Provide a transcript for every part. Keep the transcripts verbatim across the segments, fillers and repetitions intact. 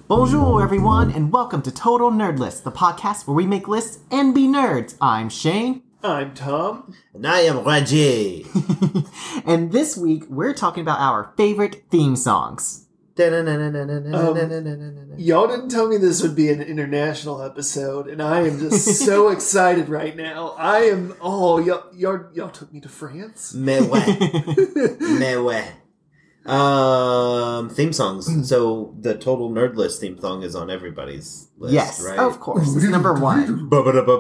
Bonjour, everyone, and welcome to Total Nerd List, the podcast where we make lists and be nerds. I'm Shane. I'm Tom. And I am Reggie. And this week, we're talking about our favorite theme songs. Um, y'all didn't tell me this would be an international episode, and I am just so excited right now. I am, oh, y'all, y'all, y'all took me to France? Mais ouais. Mais ouais. Um, theme songs. So the Total Nerd List theme song is on everybody's list, Yes, right? of course. It's number one.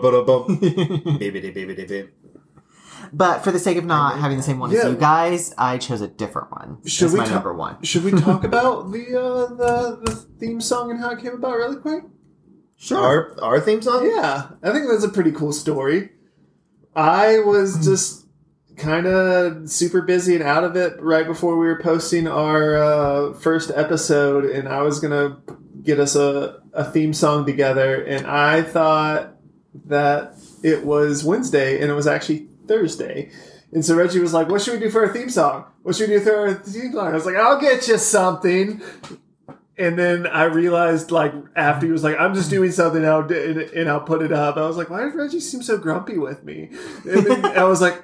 But for the sake of not having the same one Yeah. as you guys, I chose a different one. Should That's we my ta- number one. Should we talk about the, uh, the the theme song and how it came about really quick? Sure. Our, our theme song? Yeah, I think that's a pretty cool story. I was just kind of super busy and out of it right before we were posting our uh, first episode, and I was going to get us a, a theme song together, and I thought that it was Wednesday, and it was actually Thursday. And so Reggie was like, what should we do for our theme song? What should we do for our theme song? I was like, I'll get you something. And then I realized, like, after he was like, I'm just doing something I'll do, and, and I'll put it up. I was like, why does Reggie seem so grumpy with me? And then I was like,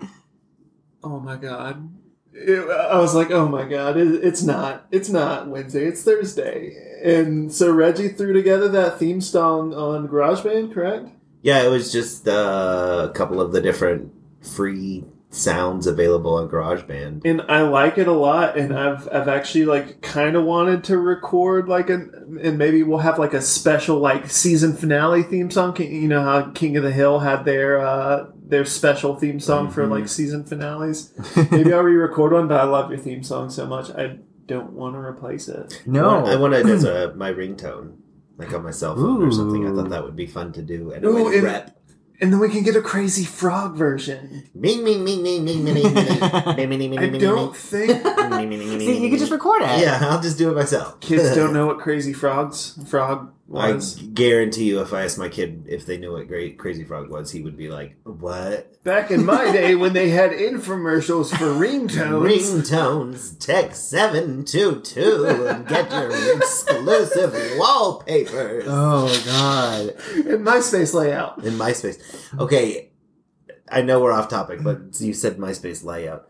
oh my God. It, I was like, oh my God, it, it's not. It's not Wednesday. It's Thursday. And so Reggie threw together that theme song on GarageBand, correct? Yeah, it was just uh, a couple of the different free sounds available on GarageBand. And I like it a lot, and I've I've actually like kind of wanted to record like an, and maybe we'll have like a special like season finale theme song. You know how King of the Hill had their uh, their special theme song mm-hmm. for like season finales. Maybe I'll re-record one, but I love your theme song so much, I don't want to replace it. No. I want it as a, my ringtone, like on my cell phone Ooh. or something. I thought that would be fun to do. And Ooh, a way to and- rep. And then we can get a Crazy Frog version. Ming, ming, ming, ming, ming, ming, ming, ming, I don't think See, you can just record it. Yeah, I'll just do it myself. kids don't know what Crazy Frogs Frog I was. guarantee you, if I asked my kid if they knew what Great Crazy Frog was, he would be like, "What? Back in my day, when they had infomercials for ringtones, Ringtones, text seven two two and get your exclusive wallpapers Oh, God. in MySpace layout. in MySpace." Okay, I know we're off topic, but you said MySpace layout.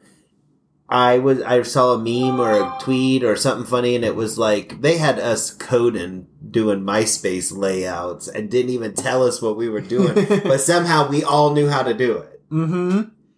I was I saw a meme or a tweet or something funny, and it was like they had us coding doing MySpace layouts and didn't even tell us what we were doing, but somehow we all knew how to do it. Mm-hmm.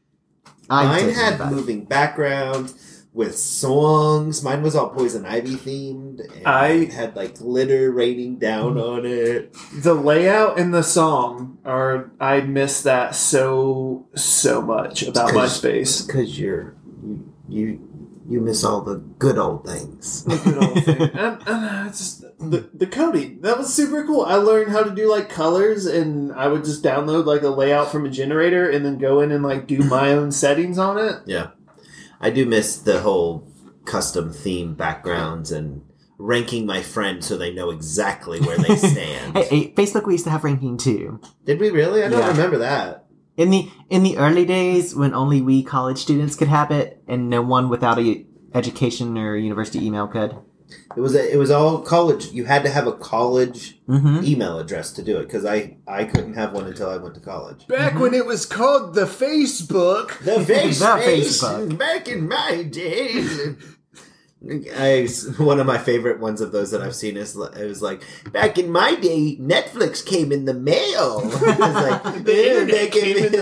I Mine did had that. moving background with songs. Mine was all Poison Ivy themed. And I- had like glitter raining down on it. The layout and the song are, I miss that so, so much about MySpace. Because you're you, you you miss all the good old things. The good old thing. And, and it's just, the, the coding, that was super cool. I learned how to do like colors, and I would just download like a layout from a generator and then go in and like do my own settings on it. Yeah. I do miss the whole custom theme backgrounds and ranking my friends so they know exactly where they stand. Hey, hey, Facebook, we used to have ranking too. Did we really? I don't Yeah. remember that. In the in the early days, when only we college students could have it, and no one without a education or university email could. It was a, it was all college. You had to have a college Mm-hmm. email address to do it because I, I couldn't have one until I went to college. Back Mm-hmm. when it was called the Facebook. The face, The face Facebook. back in my days. I, one of my favorite ones of those that I've seen is it was like, back in my day, Netflix came in the mail. It was like, the internet came in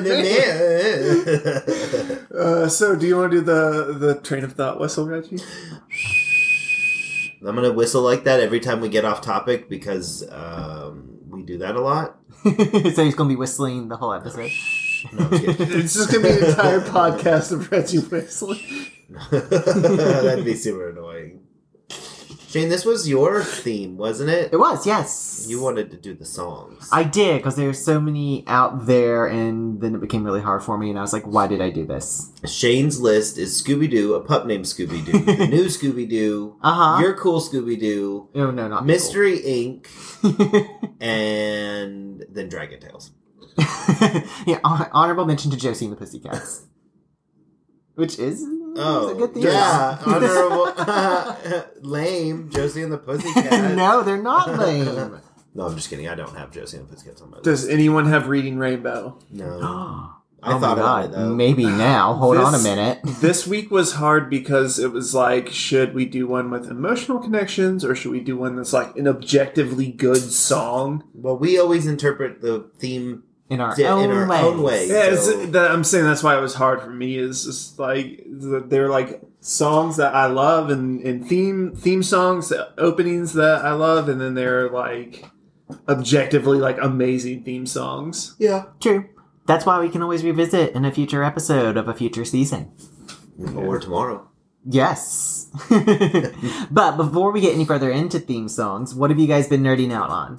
the mail. Uh, so, do you want to do the, the train of thought whistle, Reggie? I'm going to whistle like that every time we get off topic because um, we do that a lot. So he's going to be whistling the whole episode. No, I'm kidding. It's just going to be an entire podcast of Reggie whistling. That'd be super annoying. Shane, this was your theme, wasn't it? It was, yes. You wanted to do the songs. I did, because there's so many out there, and then it became really hard for me, and I was like, why did I do this? Shane's list is Scooby-Doo, a pup named Scooby-Doo, the new Scooby-Doo, Uh-huh. Your Cool Scooby-Doo, Oh, no, not Mystery Incorporated, Nicole. and then Dragon Tales. Yeah, hon- honorable mention to Josie and the Pussycats. Which is, Oh, is a good theme yeah. song. Honorable. Lame. Josie and the Pussycat. No, they're not lame. No, I'm just kidding. I don't have Josie and the Pussycats on my list. Does anyone have Reading Rainbow? No. I Oh my thought about god, it, though. maybe now. Hold This- on a minute. This week was hard because it was like, should we do one with emotional connections or should we do one that's like an objectively good song? Well, we always interpret the theme In our, Yeah, own, in our ways. own way. Yeah, it's, So- that, I'm saying that's why it was hard for me. Is just like the- they're like songs that I love and, and theme theme songs, openings that I love, and then they're like objectively like amazing theme songs. Yeah. True. That's why we can always revisit in a future episode of a future season. Or tomorrow. Yes. But before we get any further into theme songs, what have you guys been nerding out on?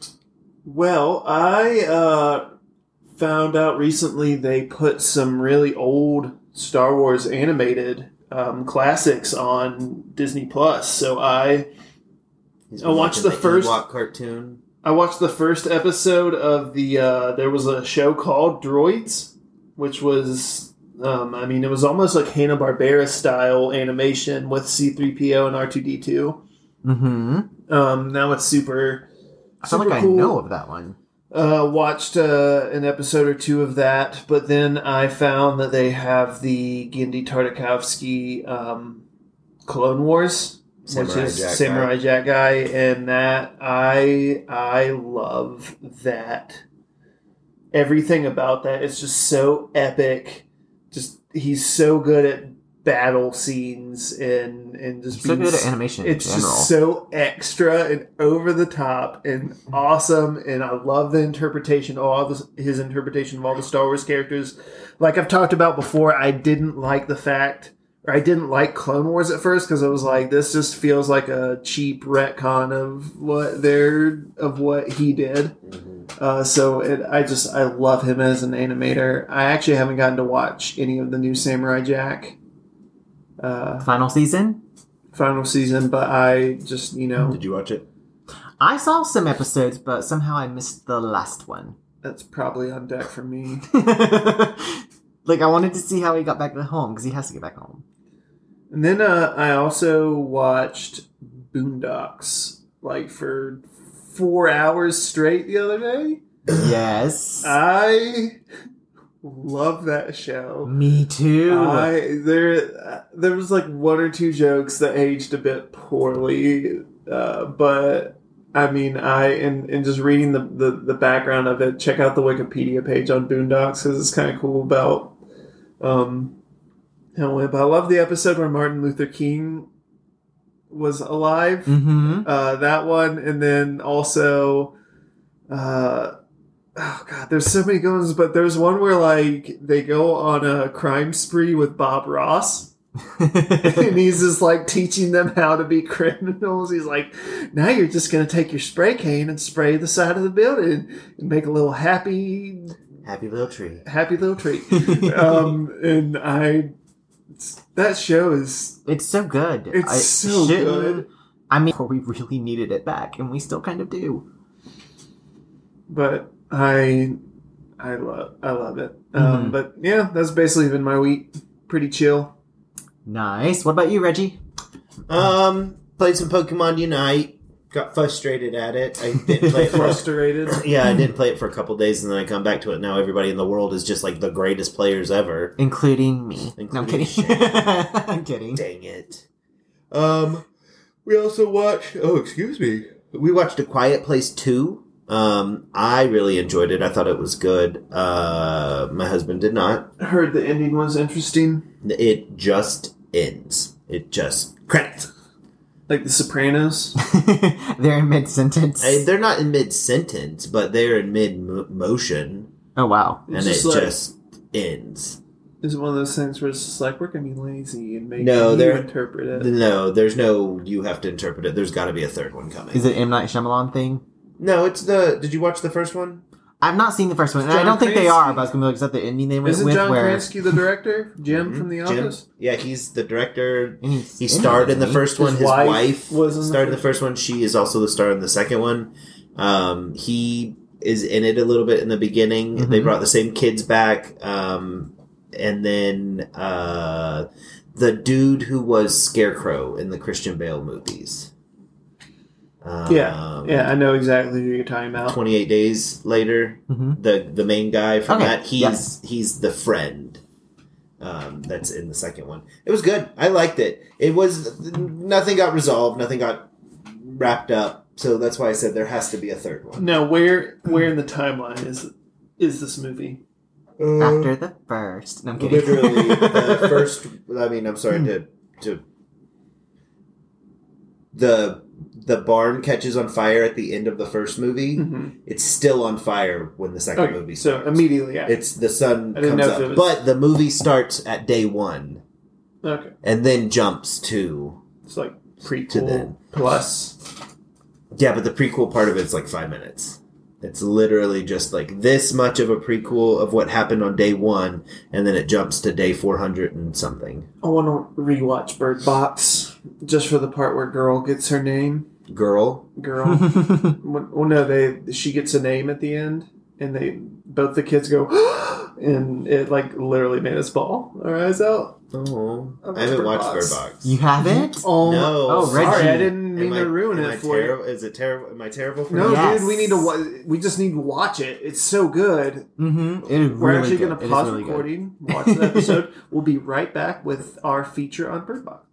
Well, I uh, found out recently they put some really old Star Wars animated um, classics on Disney Plus. So I He's I been watched watching the first- Ewok cartoon. I watched the first episode of the. Uh, there was a show called Droids, which was. Um, I mean, it was almost like Hanna-Barbera style animation with C three P O and R two D two. Mm-hmm. Um, now it's super. I feel super like I cool. know of that one. Uh, watched uh, an episode or two of that, but then I found that they have the Genndy Tartakovsky um, Clone Wars, Samurai which is Jack Samurai guy. Jack guy, and that I I love that. Everything about that is just so epic. Just he's so good at battle scenes and and just He's so being good at s- animation in it's general. just so extra and over the top and awesome, and I love the interpretation of all the, his interpretation of all the Star Wars characters. Like I've talked about before, I didn't like the fact, or I didn't like Clone Wars at first because I was like, this just feels like a cheap retcon of what they're of what he did. Uh, so it, I just I love him as an animator. I actually haven't gotten to watch any of the new Samurai Jack uh, Final season? final season, but I just you know Did you watch it? I saw some episodes, but somehow I missed the last one. that's probably on deck for me. Like, I wanted to see how he got back to home, because he has to get back home. And then uh, I also watched Boondocks like for four hours straight the other day. Yes. I love that show. Me too. I there there was like one or two jokes that aged a bit poorly, uh, but I mean I and, and just reading the, the, the background of it, check out the Wikipedia page on Boondocks because it's kind of cool about um how it went. But I love the episode where Martin Luther King was alive. Mm-hmm. Uh, that one, and then also, uh, oh god, there's so many good ones, but there's one where like they go on a crime spree with Bob Ross, and he's just like teaching them how to be criminals. He's like, now you're just gonna take your spray can and spray the side of the building and make a little happy, Happy little tree. happy little tree. um, and I, that show is It's so good. It's I so shouldn't- good. I mean, we really needed it back, and we still kind of do. but I I love I love it. Um, Mhm. but yeah, that's basically been my week. Pretty chill. Nice. What about you, Reggie? Um, played some Pokemon Unite. Got frustrated at it. I didn't play it for Frustrated. yeah, I didn't play it for a couple days, and then I come back to it. Now everybody in the world is just like the greatest players ever. Including me. Including no, I'm kidding. Shane. I'm kidding. Dang it. Um, we also watched. Oh, excuse me. We watched A Quiet Place two. Um, I really enjoyed it. I thought it was good. Uh, my husband did not. I heard the ending was interesting, It just ends. It just credits. like The Sopranos. They're in mid-sentence. I, they're not in mid sentence, but they're in mid motion, Oh, wow. It's and it just like- just ends. Is it one of those things where it's just like we're gonna be lazy and make No, you they're- interpret it? No, there's no. You have to interpret it. There's got to be a third one coming. Is it M. Night Shyamalan thing? No, it's the. Did you watch the first one? I've not seen the first one, and I John don't think they Krasinski. are, but I was going to be like, is that the ending they went Isn't with? John where Krasinski the director? Jim Mhm. from The Jim. Office. Yeah, he's the director. And he's He in starred it, in the isn't he? first one. His His wife wife was in the starred in the first- first one. She is also the star in the second one. Um, he is in it a little bit in the beginning. Mhm. They brought the same kids back, um, and then uh, the dude who was Scarecrow in the Christian Bale movies. Um, yeah, yeah, I know exactly who you're talking about. twenty-eight Days Later, Mhm. the the main guy from Okay, that, he's yes. he's the friend. Um, that's in the second one. It was good. I liked it. It was nothing got resolved, nothing got wrapped up. So that's why I said there has to be a third one. Now, where where in the timeline is is this movie? After the first. No, I'm kidding. Literally, the first. I mean, I'm sorry to to. The the barn catches on fire at the end of the first movie. Mm-hmm. It's still on fire when the second Okay, movie so starts. immediately after. It's the sun I didn't comes know if up, it was- but the movie starts at day one Okay, and then jumps to it's like prequel To then. plus. yeah. But the prequel part of it's like five minutes. It's literally just like this much of a prequel of what happened on day one, and then it jumps to day four hundred and something. I want to rewatch Bird Box just for the part where girl gets her name. Girl, Girl. When- well, no, they she gets a name at the end, and they both the kids go, and it like literally made us bawl our eyes out. oh, I love I haven't Bird watched Box. Bird Box. You haven't? Oh, No. Oh, Reggie. sorry, I didn't mean Am I- to ruin am it I for terrible? Is it terrible? Am I terrible for you. No, that? Yes. dude, we need to. Wa- we just need to watch it. It's so good. Mm-hmm. It is We're really actually good. going to It is pause really good. recording, watch the episode. We'll be right back with our feature on Bird Box.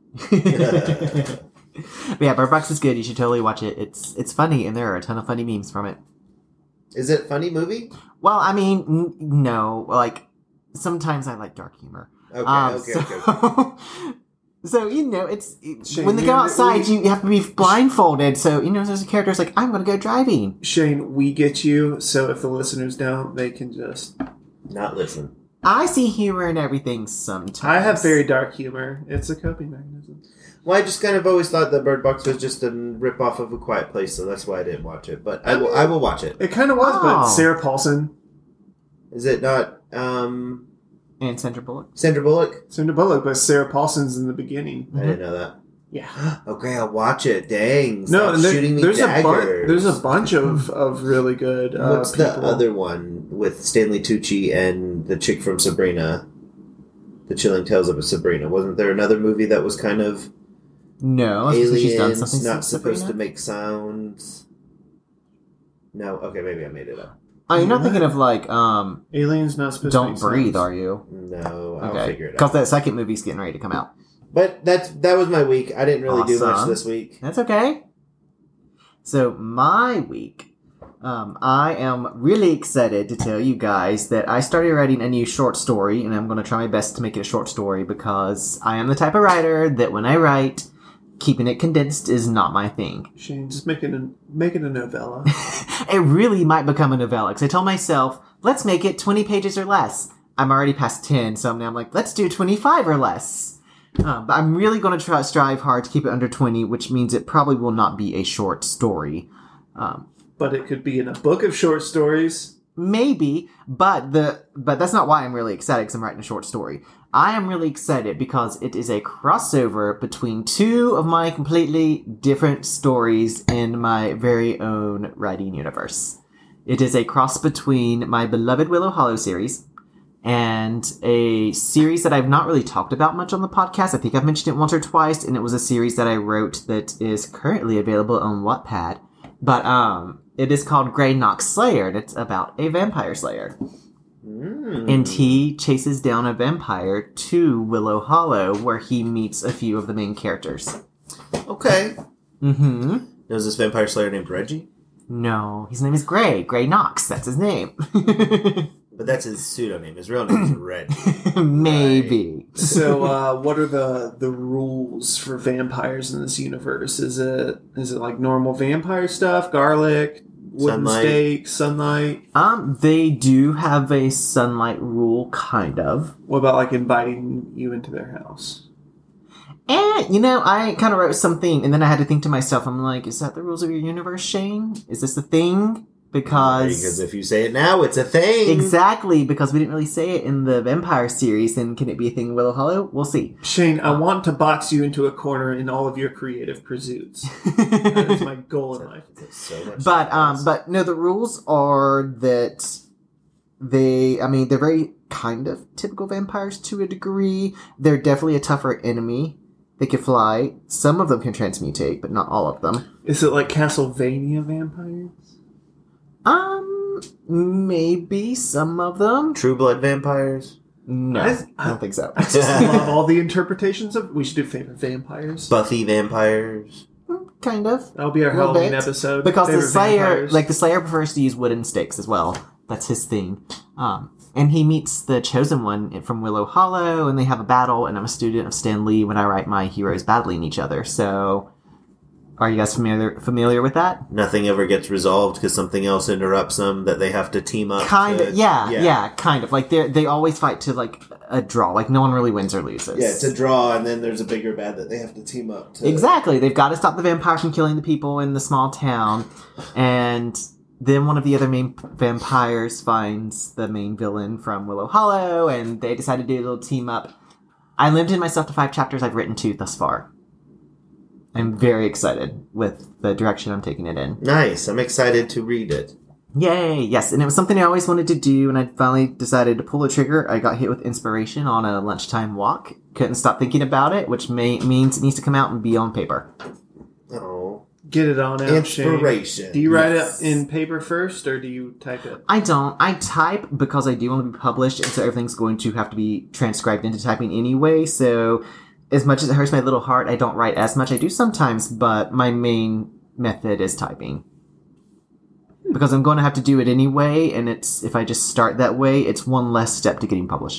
But yeah, Bird Box is good. You should totally watch it. It's it's funny, and there are a ton of funny memes from it. Is it a funny movie? Well, I mean, n- no. Like, sometimes I like dark humor. Okay, Um, okay, so, okay, okay. so, you know, it's it- Shane, when they we- go outside, we- you have to be blindfolded. So, you know, there's a character's like, I'm going to go driving. Shane, we get you. So if the listeners don't, they can just. Not listen. I see humor in everything sometimes. I have very dark humor. It's a coping mechanism. Well, I just kind of always thought that Bird Box was just a rip off of A Quiet Place, so that's why I didn't watch it. But I will. I will watch it. It kind of was, but Oh. Sarah Paulson, Is it not um, And Sandra Bullock. Sandra Bullock? Sandra Bullock, but Sarah Paulson's in the beginning. I didn't know that. Yeah. Okay, I'll watch it. Dang, No, stop and there- shooting me there's a bunch. daggers. There's a bunch of, of really good. Uh, What's the people. other one with Stanley Tucci and the chick from Sabrina? The Chilling Tales of Sabrina. Wasn't there another movie that was kind of No, that's because she's done aliens, something not since supposed to Sabrina. make sounds? No, okay, maybe I made it up. Oh, you're not thinking of like, um, Aliens not supposed Don't to make Breathe, sense. are you? No, I'll Okay. figure it Because out. that second movie's getting ready to come out. But that's that was my week. I didn't really do much Awesome. this week. That's okay. So my week, um, I am really excited to tell you guys that I started writing a new short story, and I'm going to try my best to make it a short story because I am the type of writer that when I write, keeping it condensed is not my thing. Shane, just make it a make it a novella. It really might become a novella because I told myself, let's make it twenty pages or less. I'm already past ten, so now I'm like, let's do twenty-five or less. Um, but I'm really going to try strive hard to keep it under twenty, which means it probably will not be a short story. Um, But it could be in a book of short stories. maybe, but the but that's not why I'm really excited because I'm writing a short story. I am really excited because it is a crossover between two of my completely different stories in my very own writing universe. It is a cross between my beloved Willow Hollow series and a series that I've not really talked about much on the podcast. I think I've mentioned it once or twice, and it was a series that I wrote that is currently available on Wattpad. But um, it is called Grey Knox Slayer, and it's about a vampire slayer. Mm. And he chases down a vampire to Willow Hollow, where he meets a few of the main characters. Okay. Mm-hmm. Is this vampire slayer named Reggie? No, his name is Grey. Grey Knox, that's his name. But that's his pseudonym. His real name is Reggie. Maybe. So, uh, what are the the rules for vampires in this universe? Is it is it like normal vampire stuff? Garlic, wooden Sunlight. stake, sunlight. Um, they do have a sunlight rule, kind of. What about like inviting you into their house? And, you know, I kind of wrote something, and then I had to think to myself, I'm like, is that the rules of your universe, Shane? Is this the thing? Because... Because if you say it now, it's a thing. Exactly, because we didn't really say it in the vampire series, then can it be a thing in Willow Hollow? We'll see. Shane, I want to box you into a corner in all of your creative pursuits. That is my goal in life. That's so much But um, sense. but no, the rules are that they. I mean, they're very kind of typical vampires to a degree. They're definitely a tougher enemy. They can fly. Some of them can transmutate, but not all of them. Is it like Castlevania vampires? Um, maybe some of them. True Blood vampires? No, I- I, don't think so. I just love all the interpretations of. We should do favorite vampires. Buffy vampires? Kind of. That'll be our Little Halloween bit. episode. Because the Favorite Slayer, vampires. like the Slayer prefers to use wooden stakes as well. That's his thing. Um, and he meets the Chosen One from Willow Hollow, and they have a battle, and I'm a student of Stan Lee when I write my heroes battling each other. So, are you guys familiar familiar with that? Nothing ever gets resolved because something else interrupts them that they have to team up. Kind to- of, yeah, yeah, kind of. Like, they they always fight to, like, a draw. Like, no one really wins or loses. Yeah, it's a draw, and then there's a bigger bad that they have to team up to. Exactly. They've got to stop the vampires from killing the people in the small town. And then one of the other main p- vampires finds the main villain from Willow Hollow, and they decide to do a little team up. I limited myself to five chapters I've written two thus far. I'm very excited with the direction I'm taking it in. Nice. I'm excited to read it. Yay! Yes, and it was something I always wanted to do, and I finally decided to pull the trigger. I got hit with inspiration on a lunchtime walk. Couldn't stop thinking about it, which may, means it needs to come out and be on paper. Oh. Get it on out, Shane. Inspiration. Do you write Yes. it in paper first, or do you type it? I don't. I type because I do want to be published, and so everything's going to have to be transcribed into typing anyway. So, as much as it hurts my little heart, I don't write as much. I do sometimes, but my main method is typing. Because I'm going to have to do it anyway, and it's if I just start that way, it's one less step to getting published.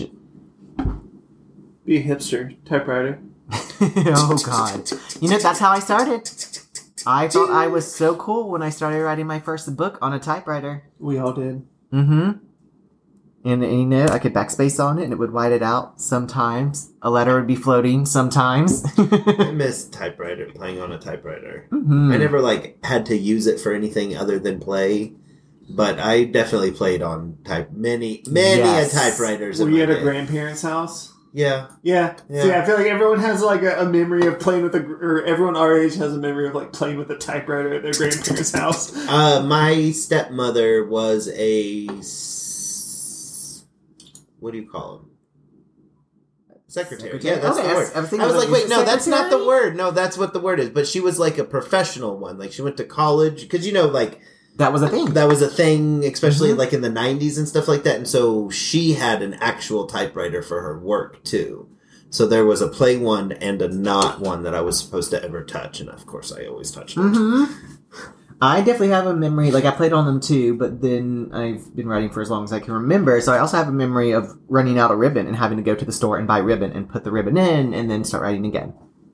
Be a hipster. Typewriter. Oh, God. You know, that's how I started. I thought I was so cool when I started writing my first book on a typewriter. We all did. Mm-hmm. And, and, you know, I could backspace on it and it would white it out sometimes. A letter would be floating sometimes. I miss typewriter, playing on a typewriter. Mhm. I never, like, had to use it for anything other than play, but I definitely played on type many, many Yes. a typewriters. Were in you my at a day. grandparents' house? Yeah. Yeah. Yeah. See, I feel like everyone has like a, a memory of playing with a, or everyone our age has a memory of like playing with a typewriter at their grandparents' house. Uh, my stepmother was a, s- what do you call them? Secretary. Secretary. Yeah, that's Okay, the I word. was- I was thinking I was about like, it. wait, Is no, it that's not the secretary? word. No, that's what the word is. But she was like a professional one. Like she went to college because you know, like That was a thing. that was a thing, especially Mhm. like in the nineties and stuff like that. And so she had an actual typewriter for her work too. So there was a play one and a not one that I was supposed to ever touch, and of course I always touched it. Mm-hmm. I definitely have a memory, like I played on them too, but then I've been writing for as long as I can remember, so I also have a memory of running out of ribbon and having to go to the store and buy ribbon and put the ribbon in and then start writing again.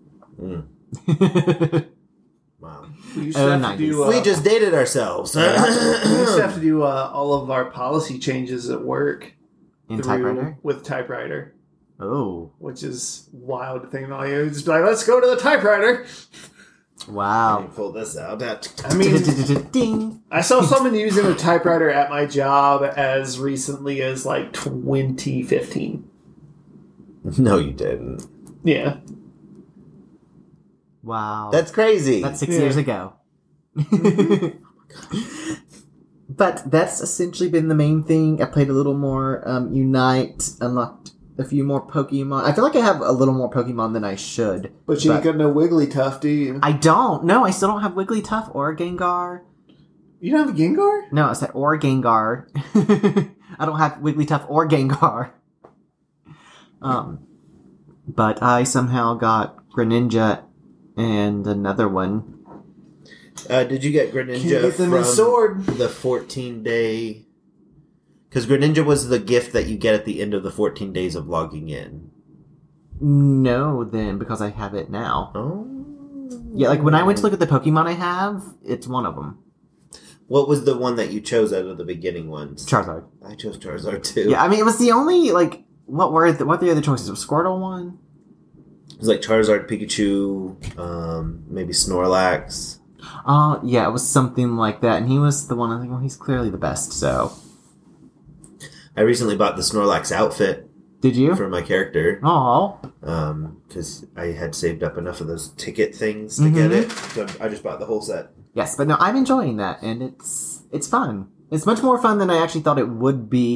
Mm. Wow. We used Oh, to have nineties. to do. Uh, We just dated ourselves. we used to have to do uh, all of our policy changes at work In through- typewriter? with typewriter, Oh, which is wild to think about. You just be like, let's go to the typewriter. Let me wow. pull this out. I mean, Ding. I saw someone using a typewriter at my job as recently as like twenty fifteen. No, you didn't. Yeah. Wow. That's crazy. That's six Yeah. years ago. But that's essentially been the main thing. I played a little more um, Unite, unlocked a few more Pokemon. I feel like I have a little more Pokemon than I should. But you ain't got no Wigglytuff, do you? I don't. No, I still don't have Wigglytuff or Gengar. You don't have a Gengar? No, I said or Gengar. I don't have Wigglytuff or Gengar. Um, but I somehow got Greninja and another one. Uh, did you get Can't Greninja get the new from sword. the fourteen day? Because Greninja was the gift that you get at the end of the fourteen days of logging in. No, then, because I have it now. Oh. Yeah, like when I went to look at the Pokemon I have, it's one of them. What was the one that you chose out of the beginning ones? Charizard. I chose Charizard too. Yeah, I mean, it was the only, like, what were the, what were the other choices? Was Squirtle one? It was like Charizard, Pikachu, um, maybe Snorlax. Oh, yeah, it was something like that. And he was the one, I think, well, he's clearly the best, so. I recently bought the Snorlax outfit Did you? for my character. Oh. Um, because I had saved up enough of those ticket things to get Mhm. it. So I just bought the whole set. Yes, but no, I'm enjoying that, and it's it's fun. It's much more fun than I actually thought it would be.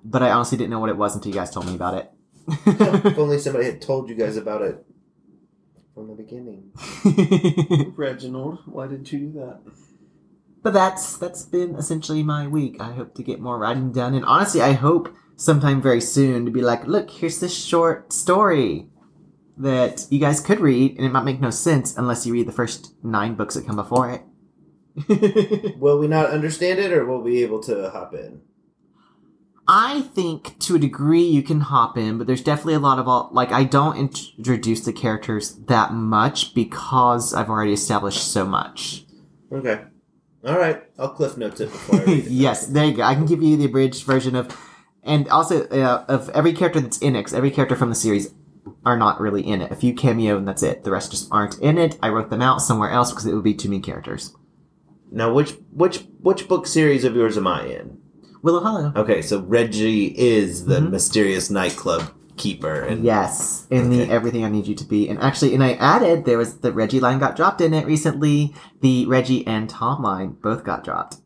but I honestly didn't know what it was until you guys told me about it. If only somebody had told you guys about it from the beginning. Reginald, why did you do that? But that's that's been essentially my week. I hope to get more writing done, and honestly, I hope sometime very soon to be like, look, here's this short story that you guys could read, and it might make no sense unless you read the first nine books that come before it. Will we not understand it, or will we be able to hop in? I think to a degree you can hop in, but there's definitely a lot of all, like, I don't introduce the characters that much because I've already established so much. Okay. All right. I'll cliff notes it before I read it. Yes, there you go. I can give you the abridged version of, and also uh, of every character that's in it, 'cause every character from the series are not really in it. A few cameo and that's it. The rest just aren't in it. I wrote them out somewhere else because it would be too many characters. Now, which which which book series of yours am I in? Willow Hollow. Okay, so Reggie is the Mhm. mysterious nightclub keeper, and Yes, in the Okay. Everything I Need You to Be. And actually, and I added, there was the Reggie line got dropped in it recently. The Reggie and Tom line both got dropped.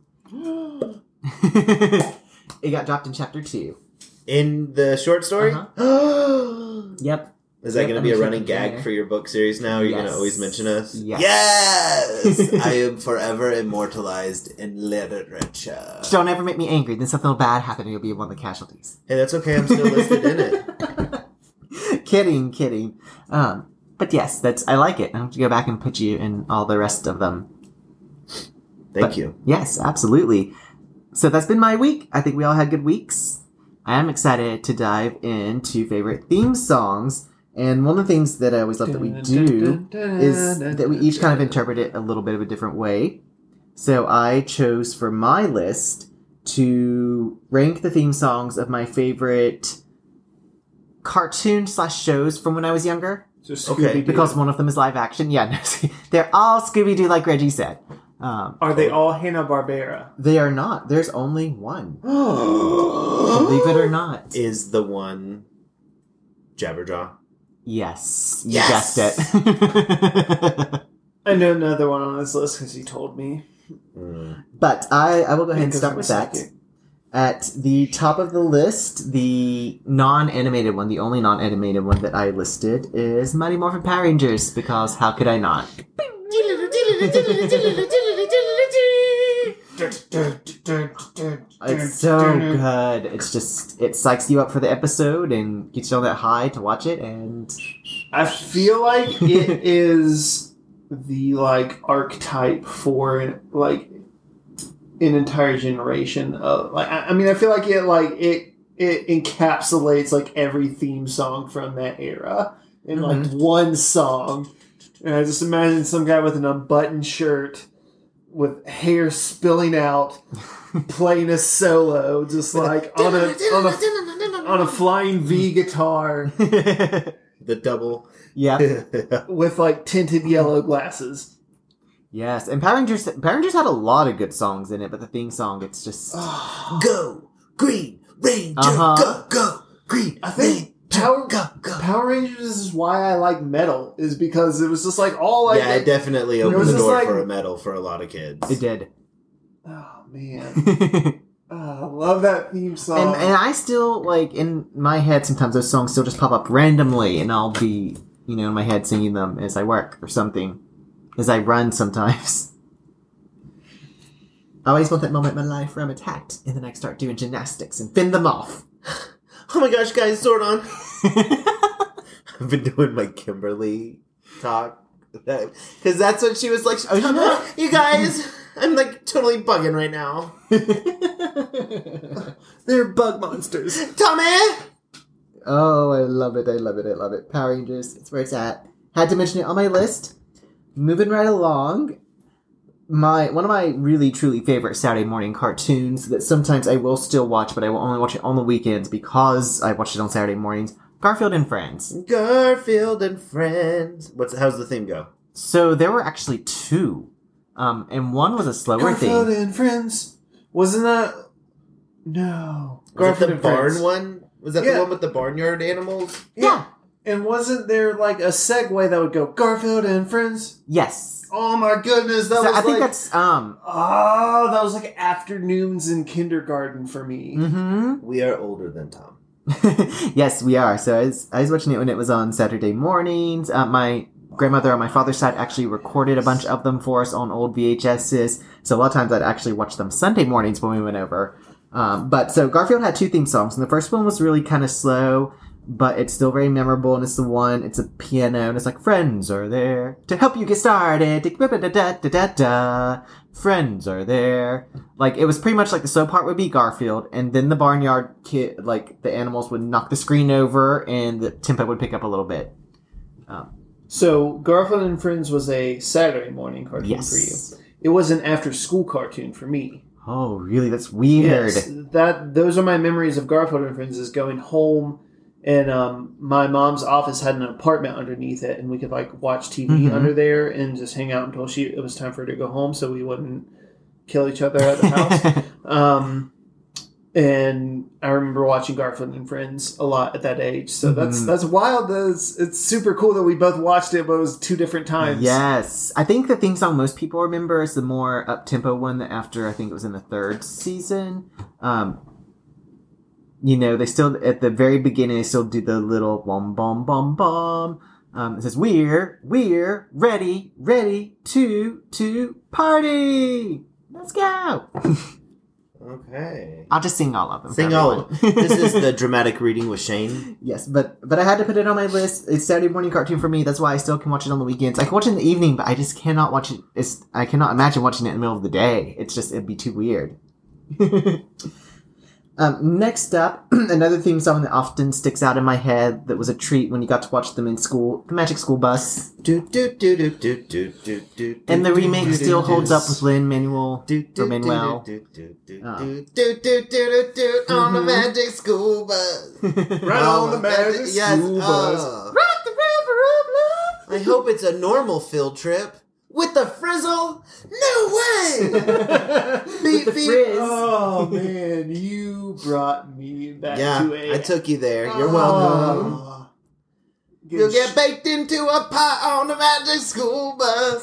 It got dropped in chapter two. in the short story. Yep. Is that Yep, going to I'm be a sure running it's gag there. for your book series now? You're going Yes. to always mention us? Yes. Yes! I am forever immortalized in literature. Don't ever make me angry. Then something will bad happen and you'll be one of the casualties. Hey, that's okay. I'm still listed in it. Kidding, kidding. Um, but yes, that's I like it. I have to go back and put you in all the rest of them. Thank But- you. Yes, absolutely. So that's been my week. I think we all had good weeks. I am excited to dive into favorite theme songs. And one of the things that I always love that we do is that we each kind of interpret it a little bit of a different way. So I chose for my list to rank the theme songs of my favorite cartoon slash shows from when I was younger. So Okay, Scooby-Doo. Because one of them is live action. Yeah, no, they're all Scooby-Doo like Reggie said. Um, Are they all Hanna-Barbera? they are not. There's only one. Believe it or not. Is the one Jabberjaw? Yes. You Yes! guessed it. I know another one on this list because he told me. Mm. But I, I will go ahead and Because start I'm with that. psychic. At the top of the list, the non-animated one, the only non-animated one that I listed is Mighty Morphin Power Rangers, because how could I not? It's so good. It's just, it psychs you up for the episode and gets you on that high to watch it, and I feel like it is the like archetype for like an entire generation of like. I I mean, I feel like it like it it encapsulates like every theme song from that era in like one song. And I just imagine some guy with an unbuttoned shirt with hair spilling out playing a solo, just like on a on a on a flying V guitar The double. yeah. with like tinted yellow glasses. Yes, and Power Rangers, Power Rangers had a lot of good songs in it, but the theme song, it's just... Go! Green Ranger! Uh-huh. Go! Go! Green I think Ranger! Power Go! Go! Power Rangers is why I like metal, is because it was just like all like yeah, it definitely opened was the just door like- for a medal for a lot of kids. It did. oh man, and, oh, I love that theme song. and I still, like, in my head, sometimes those songs still just pop up randomly, and I'll be, you know, in my head singing them as I work or something. As I run sometimes. I always want that moment in my life where I'm attacked, and then I start doing gymnastics and fend them off. Oh my gosh, guys, sword on! I've been doing my Kimberly talk. Because that's what she was like, Oh, "Come yeah? on, you guys, I'm like totally bugging right now. They're bug monsters. Tommy! Oh, I love it, I love it, I love it. Power Rangers, it's where it's at. Had to mention it on my list. Moving right along, my one of my really, truly favorite Saturday morning cartoons that sometimes I will still watch, but I will only watch it on the weekends because I watched it on Saturday mornings, Garfield and Friends. Garfield and Friends. What's How's the theme go? So there were actually two. Um, and one was a slower Garfield theme. and Friends. Wasn't that? No. Was that the and barn Friends. one? Was that Yeah. the one with the barnyard animals? Yeah. And wasn't there like a segue that would go Garfield and Friends? Yes. Oh my goodness, that So was I like think that's um. oh, that was like afternoons in kindergarten for me. Mm-hmm. We are older than Tom. Yes, we are. So I was, I was watching it when it was on Saturday mornings. Uh, my grandmother on my father's side actually recorded a bunch of them for us on old V H Ses. So a lot of times I'd actually watch them Sunday mornings when we went over. Um, but so Garfield had two theme songs, and the first one was really kind of slow, but it's still very memorable, and it's the one, it's a piano, and it's like, friends are there to help you get started. Da-da-da-da-da-da. Friends are there. Like, it was pretty much like the slow part would be Garfield, and then the barnyard kid, like, the animals would knock the screen over, and the tempo would pick up a little bit. Um, So Garfield and Friends was a Saturday morning cartoon Yes. for you. It was an after school cartoon for me. oh, really? That's weird. Yes, that those are my memories of Garfield and Friends. Is going home, and um, my mom's office had an apartment underneath it, and we could like watch T V Mhm. under there and just hang out until she it was time for her to go home, so we wouldn't kill each other at the house. um, and I remember watching Garfield and Friends a lot at that age. So that's Mhm. that's wild. That's it's super cool that we both watched it, but it was two different times. Yes. I think the theme song most people remember is the more up-tempo one that after, I think it was in the third season. Um, you know, they still, at the very beginning, they still do the little bom bom bom bom. Um, it says, we're, we're ready, ready to, to party. Let's go. Okay. I'll just sing all of them. for Sing all. everyone. This is the dramatic reading with Shane. Yes, but but I had to put it on my list. It's Saturday morning cartoon for me. That's why I still can watch it on the weekends. I can watch it in the evening, but I just cannot watch it. It's I cannot imagine watching it in the middle of the day. It's just it'd be too weird. um, next up, another theme song that often sticks out in my head that was a treat when you got to watch them in school: the Magic School Bus. Do, do, do, do, do, do, do, do, And the do, remake do, still do, holds do. up with Lin Manuel Do, do, or do, Manuel. do, do, do, Oh. do, do, do, do, do, do, on the Mhm. Magic School Bus. Right Oh, on the Magic yes, School Bus. oh. Rock the river of love. I hope it's a normal field trip. With the frizzle? No way! With the beep. frizz. Oh man, you brought me back Yeah, to a. I took you there. You're Oh. welcome. Good You'll get sh- baked into a pot on the Magic School Bus.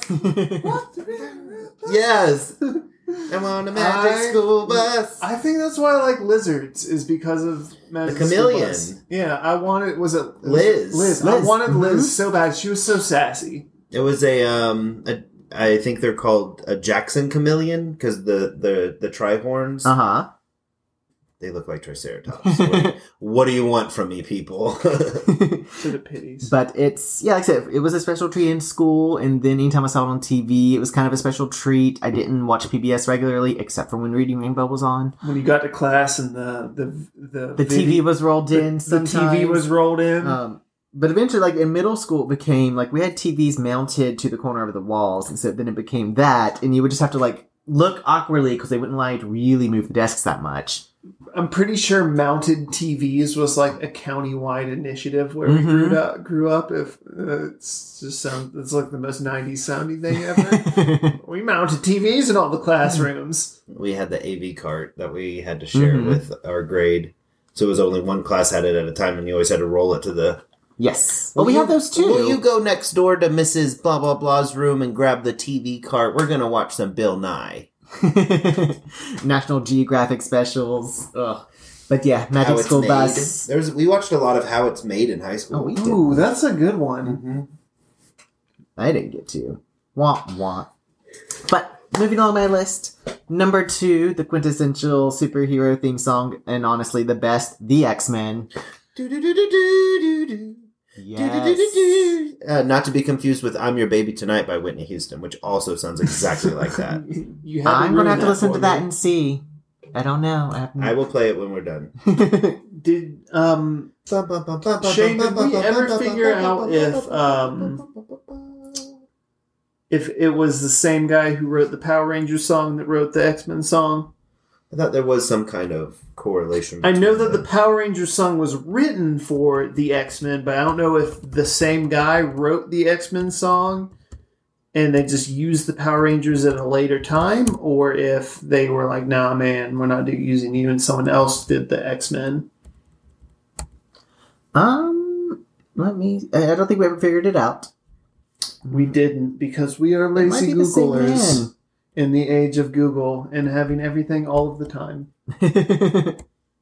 Yes. I'm on the Magic I- School Bus. I think that's why I like lizards is because of Magic The School chameleon. Bus. Yeah, I wanted. Was it it was Liz. Liz. I Liz. wanted Mhm. Liz so bad. She was so sassy. It was a um a, I think they're called a Jackson chameleon because the the the trihorns Uh huh. they look like triceratops. What do, you, what do you want from me, people? To the pitties. But it's, yeah, like I said, it was a special treat in school, and then anytime I saw it on T V, it was kind of a special treat. I didn't watch P B S regularly, except for when Reading Rainbow was on. When you got to class and the the the, The T V video- was rolled the, in the sometimes. T V was rolled in. Um, but eventually, like, in middle school, it became, like, we had T Vs mounted to the corner of the walls, and so then it became that, and you would just have to, like, look awkwardly, because they wouldn't allow you to really move the desks that much. I'm pretty sure mounted T Vs was like a county-wide initiative where Mhm. we grew up. Grew up. If uh, it's just sound, it's like the most nineties sounding thing ever. We mounted T Vs in all the classrooms. We had the A V cart that we had to share Mhm. with our grade. So it was only one class had it at a time, and you always had to roll it to the. Yes. Well, we Will have you- those too. Will you go next door to Missus Blah Blah Blah's room and grab the T V cart? We're gonna watch some Bill Nye. National Geographic specials. Ugh. But yeah, How Magic It's School Made. Bus. There's we watched a lot of How It's Made in high school. Oh, we did. Ooh, that's a good one. Mm-hmm. I didn't get to. Womp womp. But moving on my list, number two, the quintessential superhero theme song, and honestly the best, the X-Men. Yes. Uh, not to be confused with "I'm Your Baby Tonight" by Whitney Houston, which also sounds exactly like that. You had I'm ruin gonna have to listen for to that me. and see. I don't know. I, have I will play it when we're done. Did um Shane, did we ever figure out if um if it was the same guy who wrote the Power Rangers song that wrote the X-Men song? I thought there was some kind of correlation. I know between that the Power Rangers song was written for the X-Men, but I don't know if the same guy wrote the X-Men song and they just used the Power Rangers at a later time, or if they were like, nah, man, we're not using you, and someone else did the X-Men. Um, Let me. I I don't think we ever figured it out. We didn't because we are It might lazy be the same Googlers in the age of Google and having everything all of the time. man.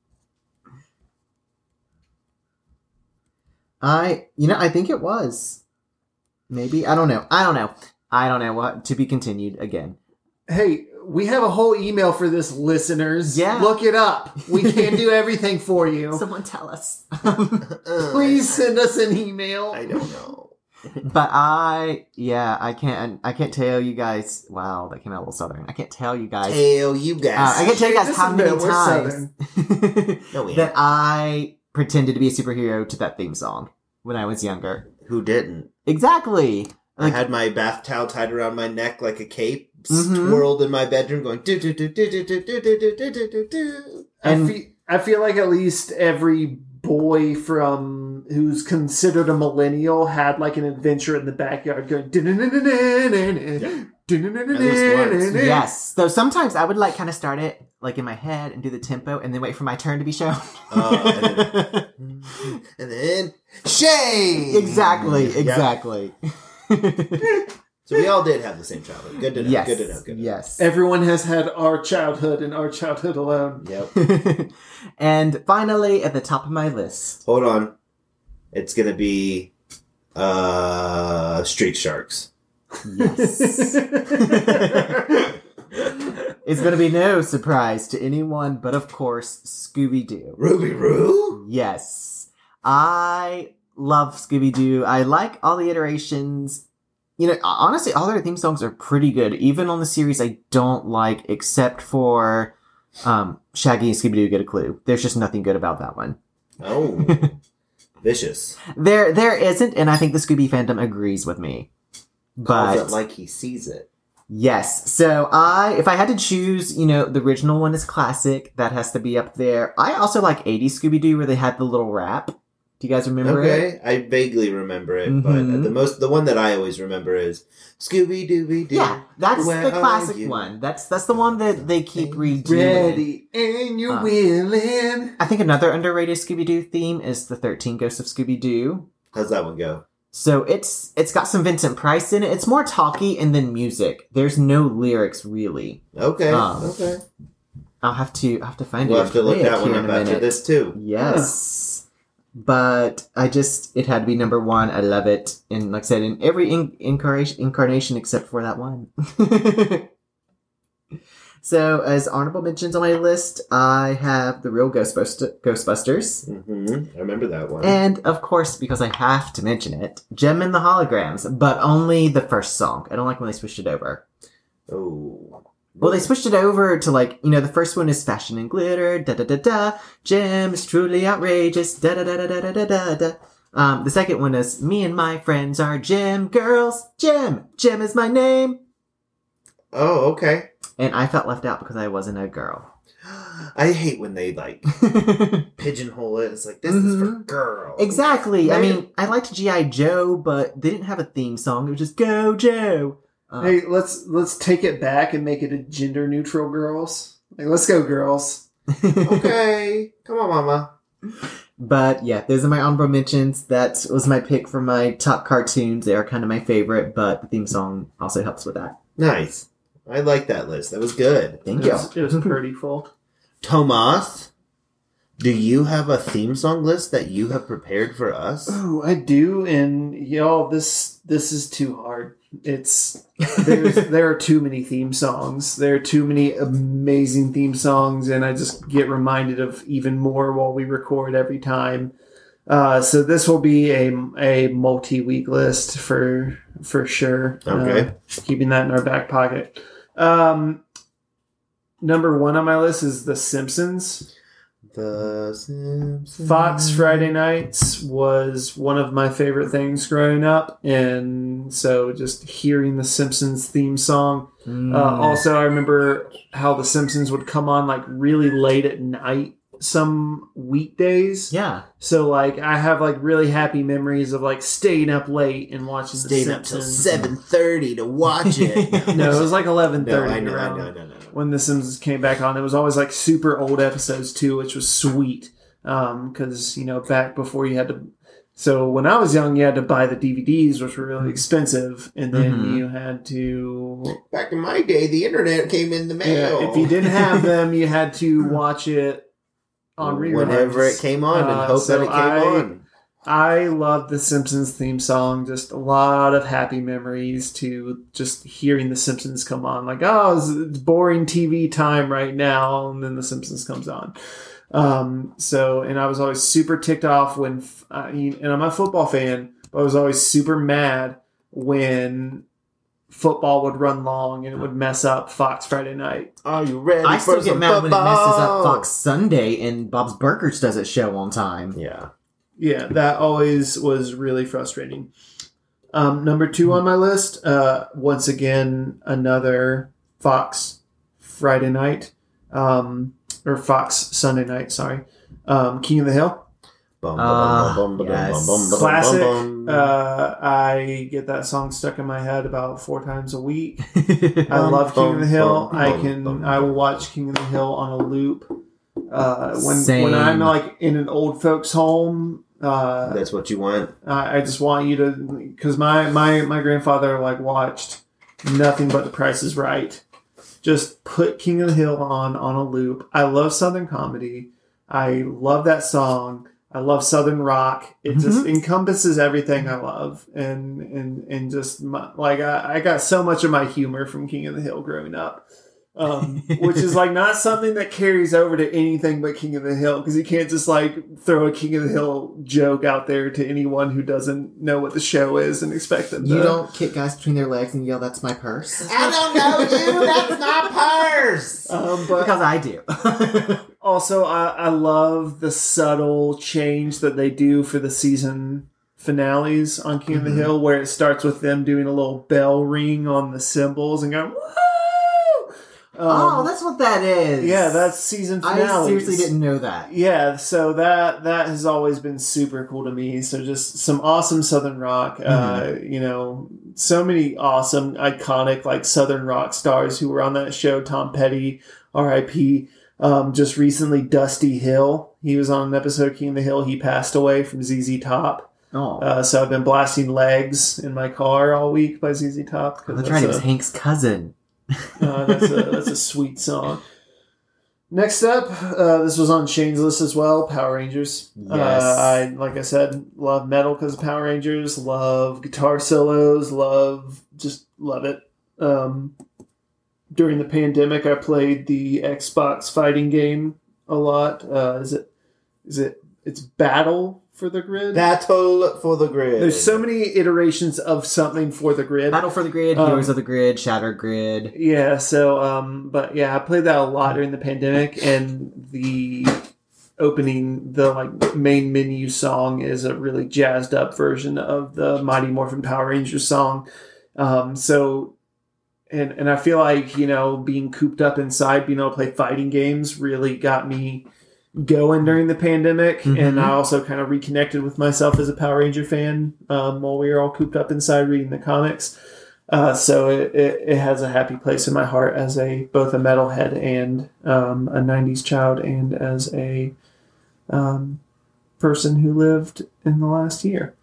I, you know, I think it was. Maybe. I don't know. I don't know. I don't know. What to be continued again. Hey, we have a whole email for this, listeners. Yeah. Look it up. We can't do everything for you. Someone tell us. Please send us an email. I don't know. But I, yeah, I can't, I can't tell you guys. Wow, that came out a little southern. I can't tell you guys. Tell you Uh, guys. I can't tell you guys This how is many bad. We're times No, we that ain't. I pretended to be a superhero to that theme song when I was younger. Who didn't? Exactly. I Like, had my bath towel tied around my neck like a cape, Mhm. swirled in my bedroom, going do do do do do do do do do do do do. I, And- feel, I feel like at least every boy from who's considered a millennial had like an adventure in the backyard going. yes. Though sometimes I would like kind of start it like in my head and do the tempo and then wait for my turn to be shown. Uh, and then shade. exactly. Yep. Exactly. So we all did have the same childhood. Good to know. yes. Good to know. Good to know. Yes. Everyone has had our childhood and our childhood alone. Yep. And finally, at the top of my list. Hold on. It's gonna be uh Street Sharks. Yes. It's going to be no surprise to anyone but, of course, Scooby-Doo. Ruby Roo? Yes. I love Scooby-Doo. I like all the iterations. You know, honestly, all their theme songs are pretty good. Even on the series I don't like, except for um, Shaggy and Scooby-Doo Get a Clue. There's just nothing good about that one. Oh. Vicious. There, there isn't, and I think the Scooby fandom agrees with me. Calls But it like he sees it. yes, so I, if I had to choose, you know, the original one is classic. That has to be up there. I also like eighties Scooby-Doo where they had the little rap. Do you guys remember it? Okay, I vaguely remember it, Mhm. but the most, the one that I always remember is Scooby Dooby Doo. Yeah, that's Where the are classic you? one. That's that's the one that they keep redoing. Ready and you're Uh. willing. I think another underrated Scooby-Doo theme is the thirteen Ghosts of Scooby-Doo. How's that one go? So it's it's got some Vincent Price in it. It's more talky and then music. There's no lyrics really. Okay, Um, okay. I'll have to I'll have to find We'll it. have to look and play it that one here in up a after minute. this too. Yes. But I just, it had to be number one. I love it. And like I said, in every in- incarnation, incarnation except for that one. So, as honorable mentions on my list, I have the real Ghostbust- Ghostbusters. Mm-hmm. I remember that one. And, of course, because I have to mention it, Gem and the Holograms, but only the first song. I don't like when they switched it over. oh. Well, they switched it over to, like, you know, the first one is Fashion and Glitter, da-da-da-da. Gem is truly outrageous, da-da-da-da-da-da-da-da. Um, the second one is Me and My Friends Are Gem Girls. Gem! Gem is my name! Oh, okay. And I felt left out because I wasn't a girl. I hate when they like pigeonhole it. It's like, this is for Mhm. girls. Exactly. I Maybe- mean, I liked G I. Joe, but they didn't have a theme song. It was just Go Joe. Uh, Hey, let's let's take it back and make it a gender neutral girls. Like, let's go, girls. Okay. Come on, mama. But yeah, those are my honorable mentions. That was my pick for my top cartoons. They are kind of my favorite, but the theme song also helps with that. Nice. I like that list. That was good. Thank It you. was, it was pretty full. Tomas, do you have a theme song list that you have prepared for us? Oh, I do, and y'all, this this is too hard. It's there's there are too many theme songs. There are too many amazing theme songs, and I just get reminded of even more while we record every time. Uh, so this will be a a multi week list for for sure. Okay. Uh, keeping that in our back pocket. Um, number one on my list is The Simpsons. The Simpsons. Fox Friday Nights was one of my favorite things growing up, and so just hearing the Simpsons theme song. Mm. Uh, also, I remember how the Simpsons would come on like really late at night some weekdays. yeah. So like I have like really happy memories of like staying up late and watching Staying the up till Simpsons. seven thirty to watch it. No, it was like eleven No, thirty I know, I around know, no, no, no. when the Simpsons came back on. It was always like super old episodes too, which was sweet. Um, cause you know, back before you had to So when I was young, you had to buy the D V Ds, which were really expensive, and then Mhm. you had to. Back in my day, the internet came in the mail. Yeah, if you didn't have them, you had to watch it on reruns. whenever it came on, and Uh, hope so that it came I- on. I love the Simpsons theme song. Just a lot of happy memories to just hearing the Simpsons come on. Like, oh, it's, it's boring T V time right now, and then the Simpsons comes on. Um, so, and I was always super ticked off when, f- uh, and I'm a football fan, but I was always super mad when football would run long and it would mess up Fox Friday night. Are you ready I still for get some mad when it messes up football? Fox Sunday and Bob's Burgers doesn't show on time. Yeah. Yeah, that always was really frustrating. Um, number two on my list, uh, once again, another Fox Friday night, um, or Fox Sunday night, sorry. Um, King of the Hill. Bum, Ah, bum, bum, bum, yes. bum, bum, bum, Classic. bum, bum. Uh, I get that song stuck in my head about four times a week. I Bum, love King of the bum, Hill. bum, I bum, can, bum, I will bum. watch King of the Hill on a loop. Uh, when Same. when I'm like in an old folks home, uh, That's what you want. I I just want you to, because my, my, my grandfather like watched nothing but The Price is Right. Just put King of the Hill on on a loop. I love Southern comedy. I love that song. I love Southern rock. It just encompasses everything I love, and and and just my, like I, I got so much of my humor from King of the Hill growing up. Um, which is like not something that carries over to anything but King of the Hill, because you can't just like throw a King of the Hill joke out there to anyone who doesn't know what the show is and expect them to. You don't kick guys between their legs and yell, "That's my purse," I don't know you. That's my purse. Um, but because I do. also, I, I love the subtle change that they do for the season finales on King of the Mhm. Hill, where it starts with them doing a little bell ring on the cymbals and going, "Woo!" Um, Oh, that's what that is. yeah, that's season finales. I seriously didn't know that. Yeah, so that that has always been super cool to me. So just some awesome Southern rock. Uh, you know, so many awesome, iconic like Southern rock stars who were on that show. Tom Petty, R I P. Um, just recently, Dusty Hill. He was on an episode of King of the Hill. He passed away from Z Z Top. Oh, Uh, so I've been blasting Legs in my car all week by Z Z Top. 'cause that's that's right. It a- was Hank's cousin. uh, that's a that's a sweet song. Next up, uh, this was on Shane's list as well. Power Rangers. Yes. Uh, I like I said, love metal because of Power Rangers. Love guitar solos. Love just love it. Um, during the pandemic, I played the Xbox fighting game a lot. Uh, is it? Is it? It's Battle for the Grid. Battle for the grid. There's so many iterations of something for the grid. Battle for the Grid, Um, Heroes of the Grid, Shattered Grid. Yeah, so um but yeah, I played that a lot during the pandemic, and the opening the like main menu song is a really jazzed up version of the Mighty Morphin Power Rangers song. Um so and and I feel like, you know, being cooped up inside, being able to play fighting games really got me going during the pandemic. Mhm. And I also kind of reconnected with myself as a Power Ranger fan um, while we were all cooped up inside reading the comics. Uh, so it, it, it has a happy place in my heart as a both a metalhead and um, a nineties child, and as a um, person who lived in the last year.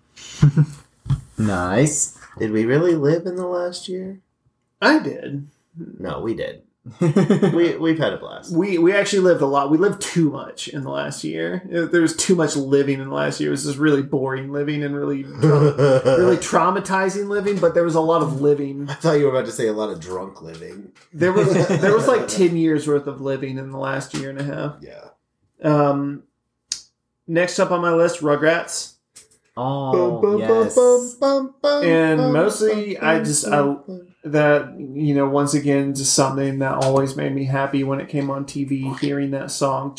Nice. Did we really live in the last year? I did. No, we did. We we've had a blast. We we actually lived a lot. We lived too much in the last year. There was too much living in the last year. It was just really boring living and really really traumatizing living. But there was a lot of living. I thought you were about to say a lot of drunk living. There was there was like ten years worth of living in the last year and a half. Yeah. Um, next up on my list, Rugrats. Oh, yes. And mostly, I just I that you know once again just something that always made me happy when it came on T V. Hearing that song.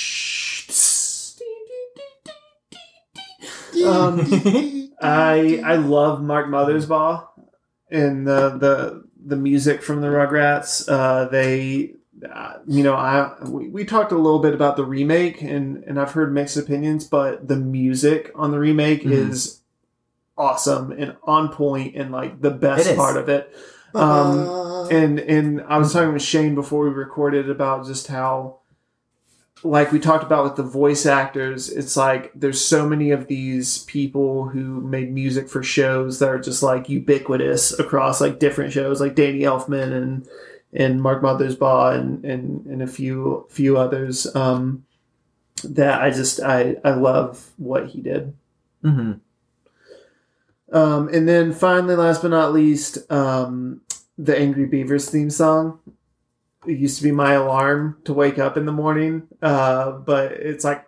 Um, I I love Mark Mothersbaugh and the the the music from the Rugrats. Uh, they, uh, you know, I we, we talked a little bit about the remake, and and I've heard mixed opinions, but the music on the remake Mhm. is awesome and on point, and like the best It is. part of it. Um, and and I was talking with Shane before we recorded about just how like we talked about with the voice actors, it's like there's so many of these people who made music for shows that are just like ubiquitous across like different shows, like Danny Elfman and and Mark Mothersbaugh and and, and a few few others. Um, that I just I I love what he did. Mm-hmm. Um, and then finally, last but not least, um, the Angry Beavers theme song. It used to be my alarm to wake up in the morning, uh, but it's like...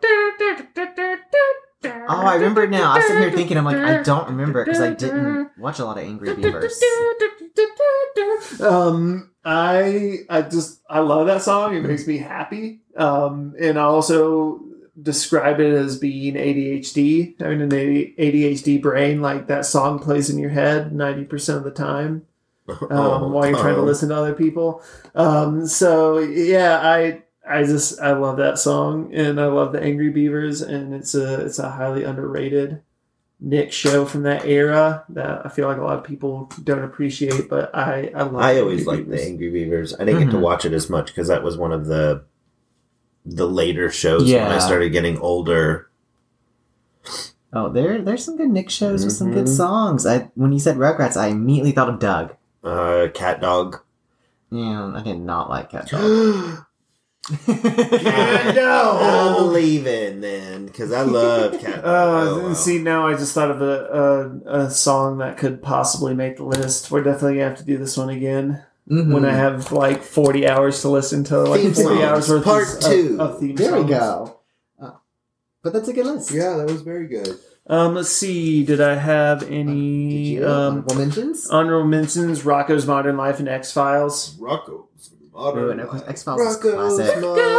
Oh, I remember it now. I'm sitting here thinking, I'm like, I don't remember it because I didn't watch a lot of Angry Beavers. Um, I I just, I love that song. It makes me happy. Um, and I also describe it as being A D H D, having an A D H D brain. Like that song plays in your head ninety percent of the time. Um, Oh, while you're trying to oh. listen to other people. Um, so yeah, I I just I love that song and I love the Angry Beavers, and it's a it's a highly underrated Nick show from that era that I feel like a lot of people don't appreciate, but I I love. I the always Angry liked the Beavers. Angry Beavers. I didn't get to Mhm. watch it as much because that was one of the the later shows when I Yeah. started getting older. Oh, there, there's some good Nick shows with some good Mhm. songs. I when you said Rugrats, I immediately thought of Doug. Uh, Cat Dog. Yeah, I did not like Cat Dog. I No. I'm leaving then because I love Cat Dog. Uh, Oh, wow. see, now I just thought of a, a a song that could possibly make the list. We're definitely gonna have to do this one again Mhm. when I have like forty hours to listen to, like Theme forty songs, hours worth part of, two. of, of theme There songs. we go. Uh, but that's a good list. Yeah, that was very good. Um, let's see. Did I have Did any you? um, Honorable mentions? honorable mentions? Rocco's Modern Life and X Files. Rocco's Oh, and of course, X-Files is classic.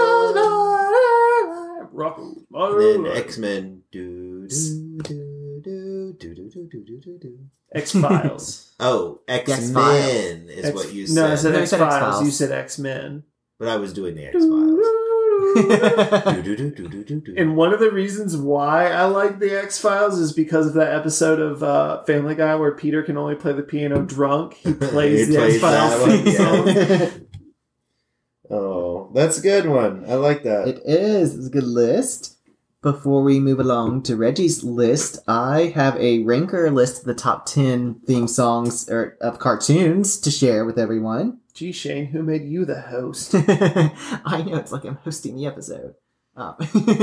Rocco's And Modern then Life. X Men. Do do do do do do do do do do. X Files. Oh, X Men X-Files. is what you said. No, I said No, you X said Files. X-Files. You said X Men. But I was doing the X Files. do, do, do, do, do, do, do. And one of the reasons why I like the X Files is because of that episode of uh, Family Guy where Peter can only play the piano drunk. He plays He the plays X Files that one, theme song. yeah. Oh, that's a good one. I like that. It is. It's a good list. Before we move along to Reggie's list, I have a ranker list of the top ten theme songs or of cartoons to share with everyone. Gee, Shane, who made you the host? I know, it's like I'm hosting the episode. Um,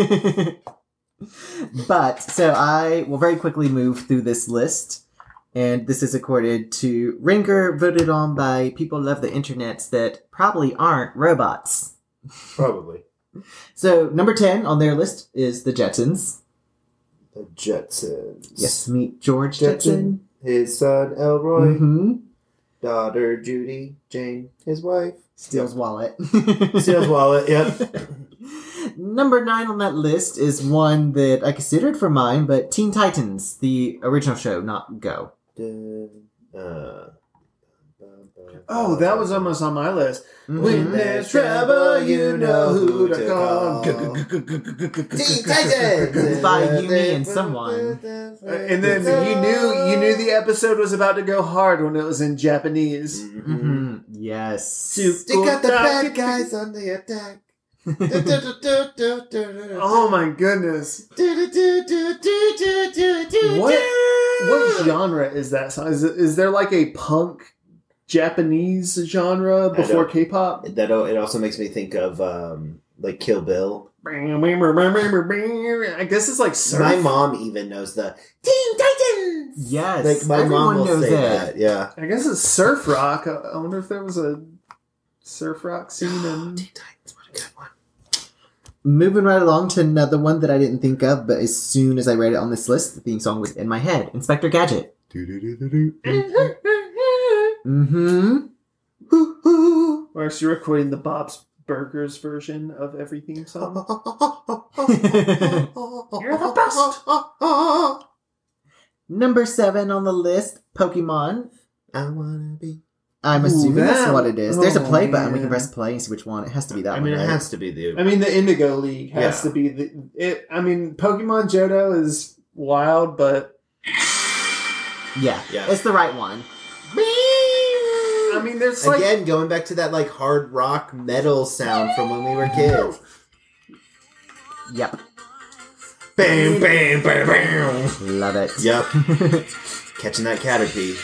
but, so I will very quickly move through this list. And this is according to ranker voted on by people who love the internets that probably aren't robots. Probably. So, number ten on their list is the Jetsons. The Jetsons. Yes, meet George Jetson. Jetson. His son Elroy. Mm-hmm. Daughter Judy. Jane. His wife. Steals wallet. Steals wallet, yep. Number nine on that list is one that I considered for mine, but Teen Titans, the original show, not Go. Uh, Oh, that was almost on my list. Mhm. When there's trouble, you know who to call. Teen Titans By you, me, and someone. And then you knew you knew the episode was about to go hard when it was in Japanese. Mm-hmm. Mhm. Yes. They got the bad guys on the attack. Oh my goodness! What what genre is that song? Is it, is there like a punk Japanese genre before don't- K-pop? That al- it also makes me think of um, like Kill Bill. I guess it's like surf. My mom even knows the Teen Titans. Yes. Like my Everyone mom will knows say that. that. Yeah. I guess it's surf rock. I I wonder if there was a surf rock scene in. Teen Titans, what a good one. Moving right along to another one that I didn't think of, but as soon as I read it on this list, the theme song was in my head. Inspector Gadget. Mm-hmm. Or is she recording the Bob's Burgers version of every theme song? You're the best. Number seven on the list, Pokemon. I wanna be. I'm Ooh, assuming that's that- what it is. There's a oh, play button. We man. can press play and see which one. It has to be that I one, mean, it right? has to be the. I mean, the Indigo League has Yeah. to be the. It. I mean, Pokemon Johto is wild, but Yeah. Yeah. It's the right one. I mean, there's like Again, going back to that like hard rock metal sound from when we were kids. Yep. Bam, bam, bam, bam. Love it. Yep. Catching that Caterpie.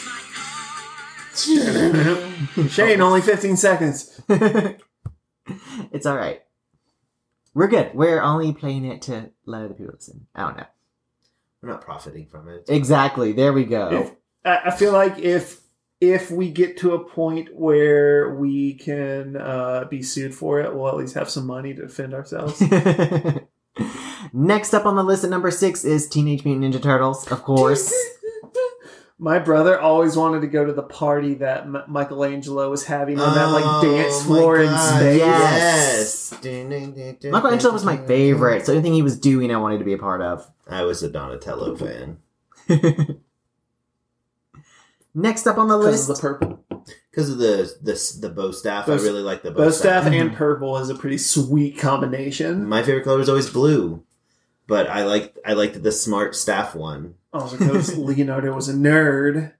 Shane, only fifteen seconds. It's alright. We're good. We're only playing it to let other people listen. I don't know. We're not profiting from it. Exactly. There we go. If, I I feel like if if we get to a point where we can uh, be sued for it, we'll at least have some money to defend ourselves. Next up on the list at number six is Teenage Mutant Ninja Turtles, of course. My brother always wanted to go to the party that M- Michelangelo was having on that like dance Oh, floor my in God, space. Yes. Michelangelo was my favorite, so anything he was doing I wanted to be a part of. I was a Donatello fan. Next up on the Because list... of the purple. Because of the, the the bow staff. Bow- I really like the bow, Bow staff staff. and purple is a pretty sweet combination. My favorite color was always blue. But I liked I liked the smart staff one. Also, because Leonardo was a nerd.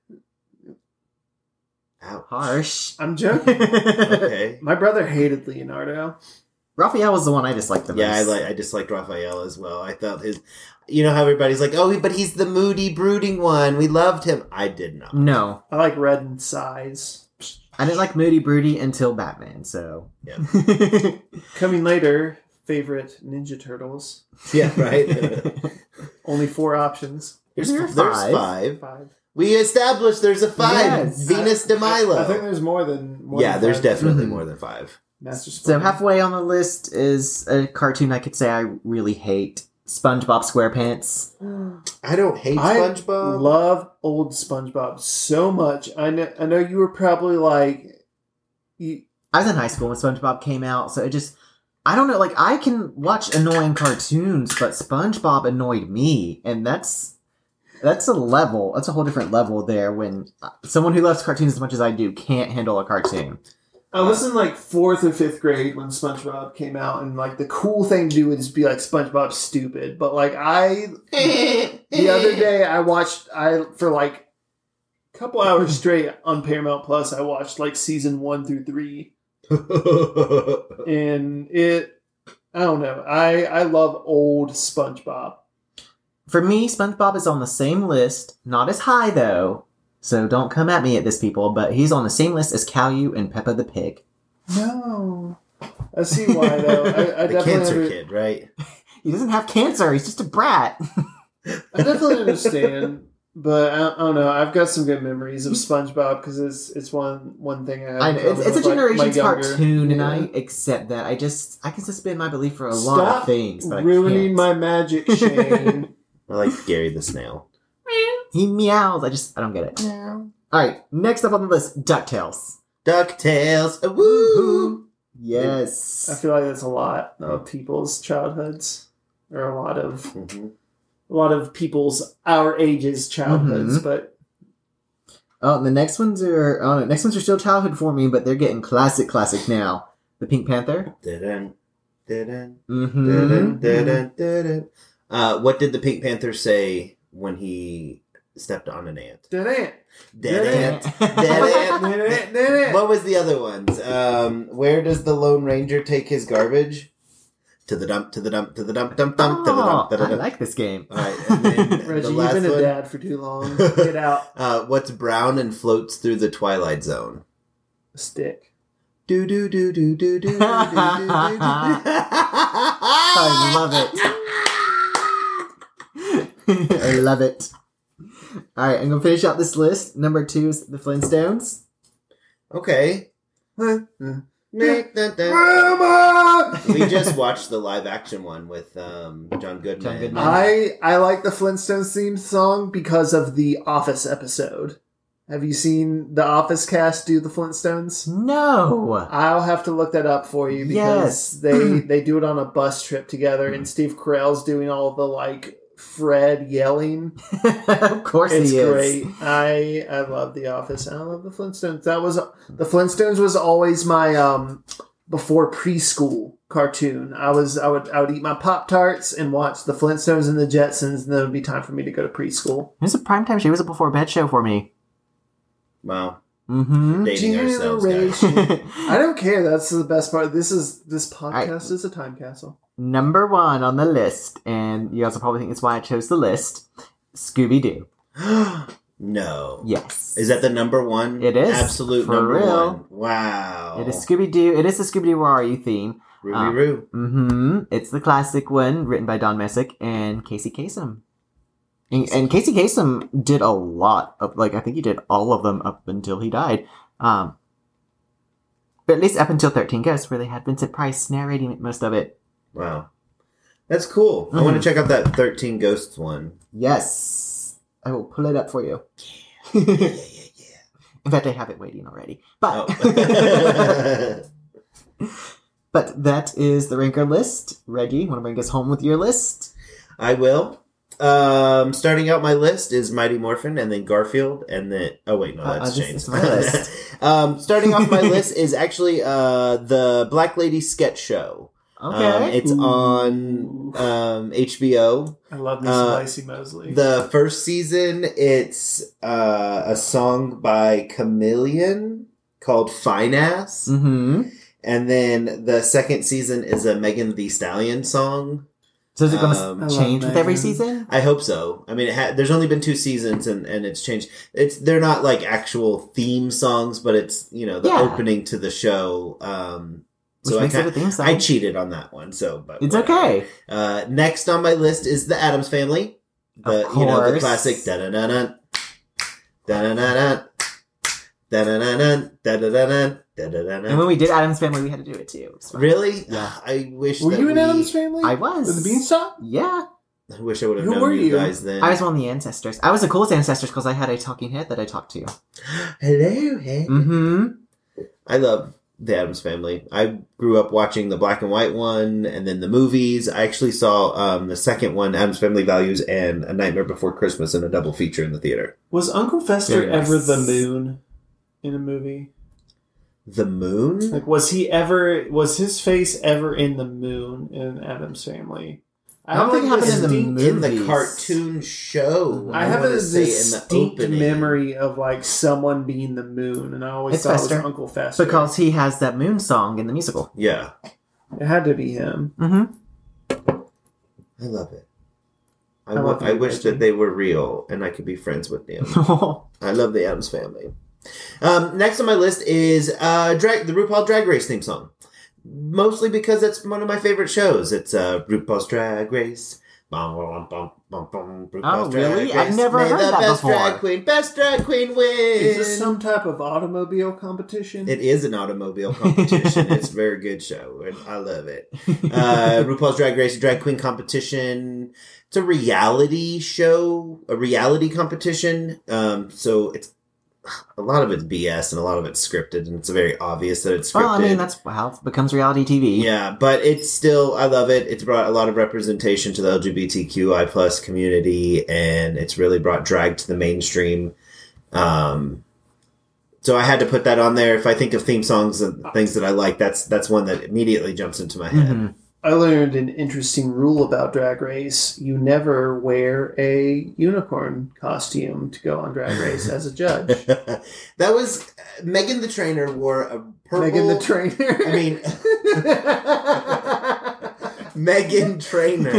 Ouch. Harsh. I'm joking. Okay. My brother hated Leonardo. Raphael was the one I disliked the most. Yeah, I like I disliked Raphael as well. I thought his, you know how everybody's like, oh, but he's the moody, brooding one. We loved him. I did not. No. I like red and size. I didn't like Moody Broody until Batman, so... Yeah. Coming later, favorite Ninja Turtles. Yeah, right. Only four options. There's, Isn't there there's five? five. Five. We established there's a five. Yes. Venus de Milo. I think there's more than. More yeah, than there's five. definitely Mhm. more than five. Master So Splinter. halfway on the list is a cartoon I could say I really hate. SpongeBob SquarePants. I don't hate I SpongeBob. love old SpongeBob so much. I know. I know you were probably like, you, I was in high school when SpongeBob came out, so it just... I don't know, like, I can watch annoying cartoons, but SpongeBob annoyed me, and that's... That's a level. That's a whole different level there when someone who loves cartoons as much as I do can't handle a cartoon. I was in like fourth or fifth grade when SpongeBob came out, and like the cool thing to do would just be like SpongeBob's stupid. But like I, the other day I watched I for like a couple hours straight on Paramount Plus. I watched like season one through three, and it. I don't know. I I love old SpongeBob. For me, SpongeBob is on the same list, not as high though, so don't come at me at this, people, but he's on the same list as Caillou and Peppa the Pig. No, I see why though. I, I the definitely cancer under- kid, right? He doesn't have cancer, he's just a brat. I definitely understand, but I, I don't know. I've got some good memories of SpongeBob because it's it's one one thing I have. I in know, it's, common it's a with, like, my generation's younger- cartoon, and Yeah. I accept that. I just, I can suspend my belief for a lot Stop of things, but ruining I can't. my magic, Shane. I like Gary the Snail. He meows, I just, I don't get it. Alright, next up on the list, DuckTales. DuckTales. Uh, woo! Yes. I feel like that's a lot of people's childhoods, or a lot of Mhm. a lot of people's our ages childhoods. Mhm. But Oh, the next ones are, oh, the next ones are still childhood for me, but they're getting classic, classic now. The Pink Panther. Dun, dun, Mm-hmm. dun, dun, dun, dun. Uh, what did the Pink Panther say when he stepped on an ant? did it? Dead ant. Dead Dead ant. Did it? Did it? What was the other ones? Um, where does the Lone Ranger take his garbage? To the dump, to the dump, to the dump, dump, dump, to the Oh, dump, to the I dump. like this game. All right, and then Reggie, the you've last been a one. dad for too long. Get out. Uh, what's brown and floats through the Twilight Zone? A stick. Do do do do do do do do do. I love it. I love it. Alright, I'm gonna finish out this list. Number two is the Flintstones. Okay. Grandma! We just watched the live action one with um, John Goodman. John Goodman. I I like the Flintstones theme song because of the Office episode. Have you seen the Office cast do the Flintstones? No! I'll have to look that up for you because Yes. they they do it on a bus trip together, and Steve Carell's doing all the like Fred yelling. Of course It's he is. great. I I love the Office and I love the Flintstones. That was the Flintstones was always my um before preschool cartoon. I was I would I would eat my Pop Tarts and watch the Flintstones and the Jetsons, and then it would be time for me to go to preschool. It was a primetime show. It was a before bed show for me. Wow. Mm-hmm. Dating ourselves, guys. Generation. I don't care. That's the best part. This is this podcast is a time capsule. number one on the list, and you also probably think it's why I chose the list, Scooby-Doo. No. Yes. Is that the number one? It is. Absolute For number real. one. Wow. It is Scooby-Doo. It is the Scooby-Doo Where Are You theme. Ruby Um, Roo. Mm-hmm. It's the classic one, written by Don Messick and Casey Kasem. And, and Casey Kasem did a lot of, like, I think he did all of them up until he died. Um, but at least up until thirteen Ghosts, where they had Vincent Price narrating most of it. Wow. That's cool. Mm-hmm. I want to check out that thirteen Ghosts one. Yes. I will pull it up for you. Yeah, yeah, yeah, yeah. In fact, I have it waiting already. But, Oh. but that is the ranker list. Reggie, want to bring us home with your list? I will. Um, starting out my list is Mighty Morphin, and then Garfield, and then oh wait, no, Uh, that's uh, this changed. is my list. um, starting off my list is actually uh the Black Lady Sketch Show. Okay. Um, it's Ooh. on um H B O. I love me some Uh, Lacey Mosley. The first season, it's uh, a song by Chameleon called Fine Ass. Mm-hmm. And then the second season is a Megan Thee Stallion song. So is it going to Um, I love change with every Megan. season? I hope so. I mean, it ha- there's only been two seasons and, and it's changed. It's They're not like actual theme songs, but it's, you know, the Yeah. opening to the show. Um, Which so I, makes it a kind theme song. I cheated on that one. So, but It's whatever. okay. Uh, next on my list is the Addams Family. The Of you know the course. classic da da da da da da da da da da da da da da da And when we did Adam's Family, we had to do it too. It was fun. Really? Yeah. I wish. Were that you in we, Adam's Family? I was. With the Beanstalk? Yeah. I wish I would have Who known were you you? guys then. I was one of the ancestors. I was the coolest ancestors because I had a talking head that I talked to. Hello, hey. Mm-hmm. I love the Addams Family. I grew up watching the black and white one, and then the movies. I actually saw um, the second one, Addams Family Values, and A Nightmare Before Christmas, in a double feature in the theater. Was Uncle Fester Very nice. ever the moon in a movie? The Moon? Like, was he ever? Was his face ever in the moon in Adam's Family? I don't think it happened in the distinct- movie. in the movies. cartoon show. I have a wanna say distinct memory of like someone being the moon, and I always It's thought it Fester. was Uncle Fester Because he has that moon song in the musical. Yeah, it had to be him. Mm-hmm. I love it. I, I w- love I you, wish Reggie. that they were real and I could be friends with them. I love the Addams Family. Um, next on my list is uh, drag the RuPaul Drag Race theme song. Mostly because it's one of my favorite shows. It's uh, RuPaul's Drag Race. Bum, bum, bum, bum, bum, RuPaul's Oh, Drag really? Race. I've never May heard the that best before. drag queen, best drag queen win. Is this some type of automobile competition? It is an automobile competition. It's a very good show, and I love it. Uh, RuPaul's Drag Race Drag Queen competition. It's a reality show, a reality competition. Um, so it's a lot of it's B S and a lot of it's scripted, and it's very obvious that it's scripted. Well, I mean, that's how it becomes reality T V. Yeah, but it's still, I love it. It's brought a lot of representation to the L G B T Q I plus community, and it's really brought drag to the mainstream. Um, so I had to put that on there. If I think of theme songs and things that I like, that's that's one that immediately jumps into my head. Mhm. I learned an interesting rule about Drag Race. You never wear a unicorn costume to go on Drag Race as a judge. That was Megan the Trainer wore a purple. Megan the Trainer. I mean, Megan Trainer.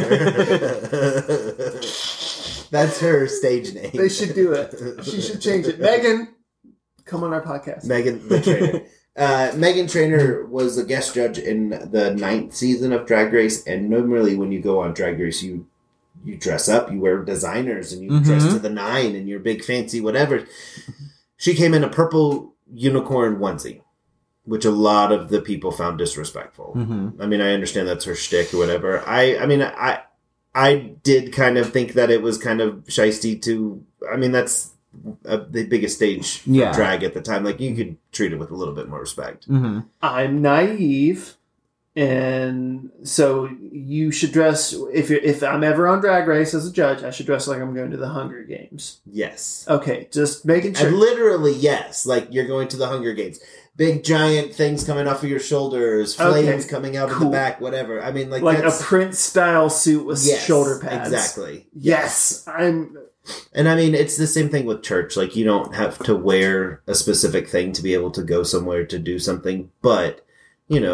That's her stage name. They should do it. She should change it. Megan, come on our podcast. Megan the Trainer. Uh, Megan Trainer was a guest judge in the ninth season of Drag Race, and normally when you go on Drag Race, you you dress up, you wear designers, and you Mhm. dress to the nine, and you're big fancy whatever. She came in a purple unicorn onesie, which a lot of the people found disrespectful. Mhm. I mean, I understand that's her shtick or whatever. I, I mean, I, I did kind of think that it was kind of shisty to. I mean, that's a, the biggest stage for Yeah. drag at the time. Like, you could treat it with a little bit more respect. Mhm. I'm naive, and so you should dress. If you're, if I'm ever on Drag Race as a judge, I should dress like I'm going to the Hunger Games. Yes. Okay, just making sure. And literally, yes. Like, you're going to the Hunger Games. Big, giant things coming off of your shoulders, flames Okay, coming out of cool. the back, whatever. I mean, like, like that's... a Prince style suit with yes, shoulder pads. Exactly. Yes, I'm. And I mean, it's the same thing with church. Like, you don't have to wear a specific thing to be able to go somewhere to do something. But, you know,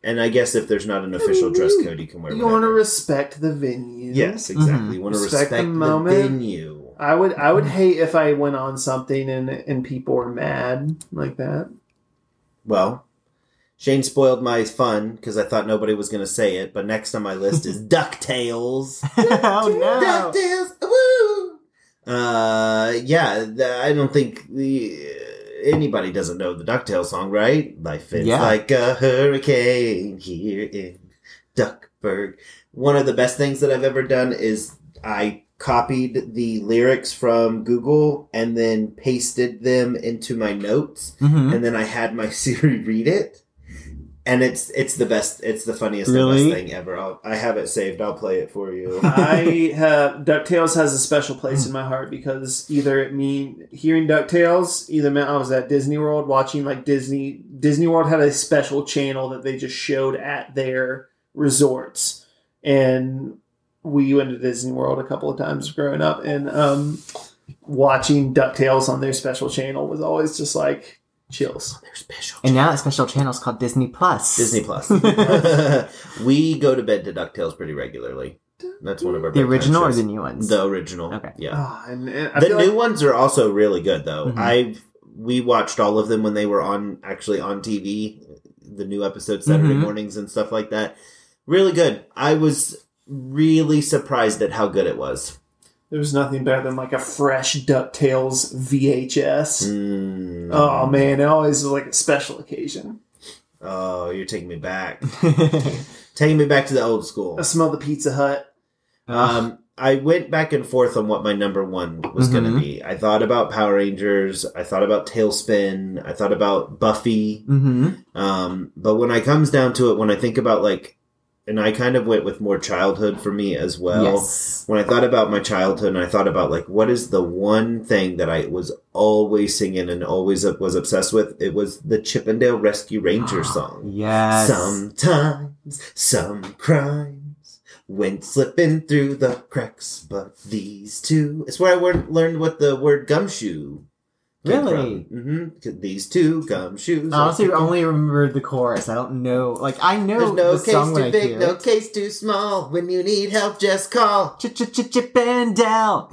And I guess if there's not an official dress code, you can wear You whatever. want to respect the venue. Yes, exactly. Mhm. You want to Respect respect, the the, moment. venue. I would I would hate if I went on something and and people were mad like that. Well, Shane spoiled my fun because I thought nobody was going to say it, but next on my list is DuckTales. Oh no! DuckTales, woo! Uh, yeah, th- I don't think the, anybody doesn't know the DuckTales song, right? Life is Yeah. like a hurricane here in Duckburg. One of the best things that I've ever done is I copied the lyrics from Google and then pasted them into my notes, Mhm. and then I had my Siri read it. And it's it's the best. It's the funniest Really? and best thing ever. I'll, I have it saved. I'll play it for you. I have DuckTales has a special place in my heart because either it mean hearing DuckTales either meant I was at Disney World watching like Disney Disney World had a special channel that they just showed at their resorts, and we went to Disney World a couple of times growing up, and um, watching DuckTales on their special channel was always just like chills. They're special. And now that special channel is called Disney Plus. Disney Plus. We go to bed to DuckTales pretty regularly. That's one of our The bedtime original or shows. the new ones? The original. Okay. Yeah. Ah, and, and I The feel new like, ones are also really good though. Mhm. I've we watched all of them when they were on actually on T V, the new episodes Saturday Mhm. mornings and stuff like that. Really good. I was really surprised at how good it was. there was nothing better than like a fresh DuckTales V H S. Mm. Oh man, it always was like a special occasion. Oh, you're taking me back. Taking me back to the old school. I smell the Pizza Hut. Um, I went back and forth on what my number one was going Mhm. to be. I thought about Power Rangers. I thought about Tailspin. I thought about Buffy. Mm-hmm. Um, but when it comes down to it, when I think about like, and I kind of went with more childhood for me as well. Yes. When I thought about my childhood and I thought about like, what is the one thing that I was always singing and always was obsessed with? It was the Chippendale Rescue Rangers song. Yes. Sometimes some crimes went slipping through the cracks, but these two. It's where I wor- learned what the word gumshoe came Really? from. Mm-hmm. These two gumshoes. I honestly only remember the chorus. I don't know. Like, I know There's no the case song when too I big, hear no it. case too small. When you need help, just call. Ch-ch-ch-Chippendale.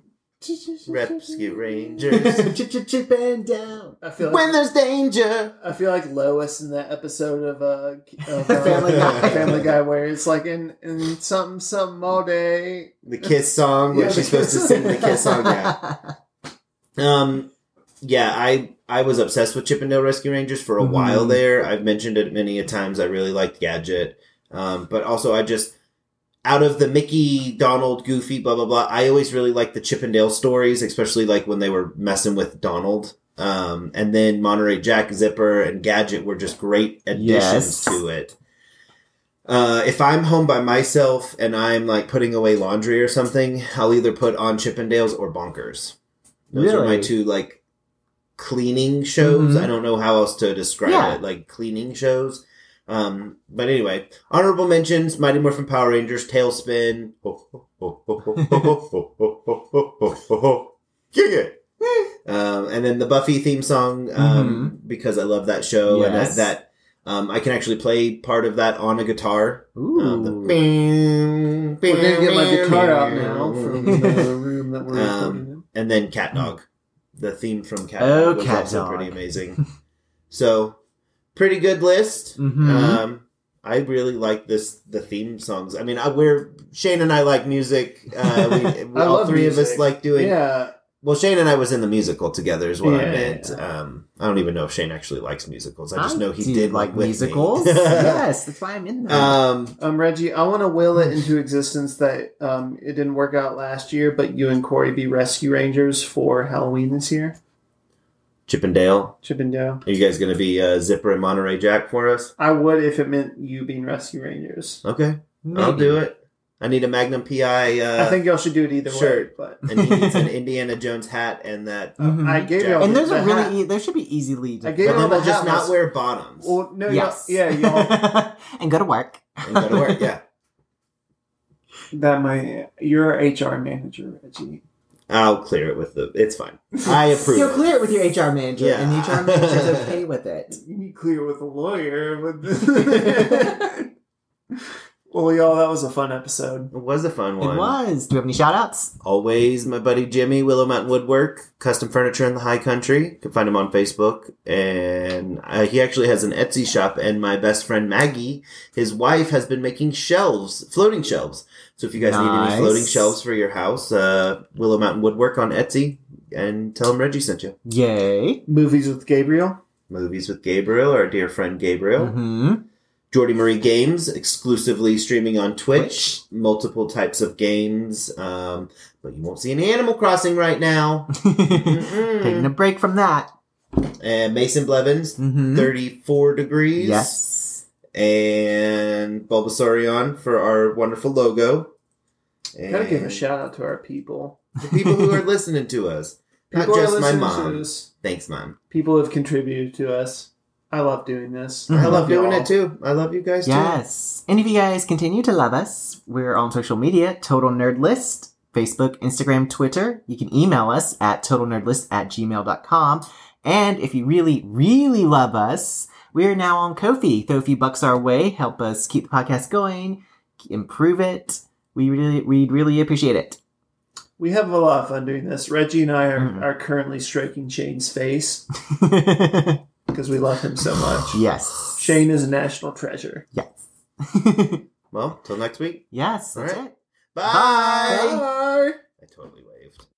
Rescue Rangers. Ch-ch-Chippendale. I feel like When there's danger. I feel like Lois in that episode of uh, of, uh Family Guy. Family Guy, where it's like in in something something all day. The Kiss song, where Yeah, she's the supposed to Kiss. sing the Kiss song, yeah. Um, yeah, I I was obsessed with Chippendale Rescue Rangers for a Mhm. while there. I've mentioned it many a times. I really liked Gadget. Um, but also I just, out of the Mickey, Donald, Goofy, blah, blah, blah, I always really liked the Chippendale stories, especially like when they were messing with Donald. Um, and then Monterey Jack, Zipper, and Gadget were just great additions Yes. to it. Uh, if I'm home by myself and I'm like putting away laundry or something, I'll either put on Chippendales or Bonkers. Those are my Really? two like cleaning shows. Mhm. I don't know how else to describe Yeah. it. Like cleaning shows. Um, but anyway, honorable mentions: Mighty Morphin Power Rangers, Tailspin. Yeah. Um, and then the Buffy theme song, um, because I love that show and Yes. that, that um, I can actually play part of that on a guitar. Ooh. Um, the We're gonna get my guitar out now from the room that we're Um, recording in. and then Cat Dog. The theme from Cat Oh, Dog was Cat also Dog. pretty amazing. So, pretty good list. Mhm. Um, I really like this the theme songs. I mean, I, we're Shane and I like music. Uh, we, we- I all love three of us music. like doing. Yeah, Well, Shane and I was in the musical together, is what I Yeah. meant. Um, I don't even know if Shane actually likes musicals. I just know he do did like one with me. musicals. Yes, that's why I'm in there. Um, um, Reggie, I want to will it into existence that um, it didn't work out last year, but you and Corey be Rescue Rangers for Halloween this year. Chip and Dale. Chippendale. Are you guys going to be uh, Zipper and Monterey Jack for us? I would if it meant you being Rescue Rangers. Okay, Maybe. I'll do it. I need a Magnum P I. Uh, I think y'all should do it either way. shirt. But and he needs an Indiana Jones hat and that. Mhm. I gave Jack. y'all And those the are really, hat. e- there should be easy leads. I gave But y'all then the we'll just hat not was- wear bottoms Well, no, Yes. y'all, yeah, y'all. and go to work. and go to work. Yeah. That my you're H R manager, Reggie. I'll clear it with the. It's fine. I approve. You'll it. clear it with your H R manager, Yeah. and the H R manager's okay with it. You need clear with a lawyer. With well, y'all, that was a fun episode. It was a fun one. It was. Do you have any shout outs? Always my buddy Jimmy, Willow Mountain Woodwork, custom furniture in the high country. You can find him on Facebook. And uh, he actually has an Etsy shop. And my best friend Maggie, his wife, has been making shelves, floating shelves. So if you guys need Nice. any floating shelves for your house, uh, Willow Mountain Woodwork on Etsy. And tell him Reggie sent you. Yay. Movies with Gabriel. Movies with Gabriel, our dear friend Gabriel. Mm-hmm. Jordy Marie Games, exclusively streaming on Twitch. Multiple types of games. Um, but you won't see any Animal Crossing right now. Taking a break from that. And Mason Blevins, Mm-hmm. thirty-four degrees. Yes. And Bulbasaurion for our wonderful logo. And Gotta give a shout out to our people. the people who are listening to us. Not People are just my listening to mom. us. Thanks, Mom. People have contributed to us. I love doing this. Mhm. I love doing y'all. it too. I love you guys too. Yes. And if you guys continue to love us, we're on social media, Total Nerd List, Facebook, Instagram, Twitter. You can email us at totalnerdlist at gmail dot com. And if you really, really love us, we're now on Ko-fi. Throw a few bucks our way, help us keep the podcast going, improve it. We really, we'd really appreciate it. We have a lot of fun doing this. Reggie and I are, Mhm. are currently stroking Shane's face because we love him so much. Yes. Shane is a national treasure. Yes. Well, till next week. Yes, that's All right. it. Bye. Bye. Bye. I totally waved.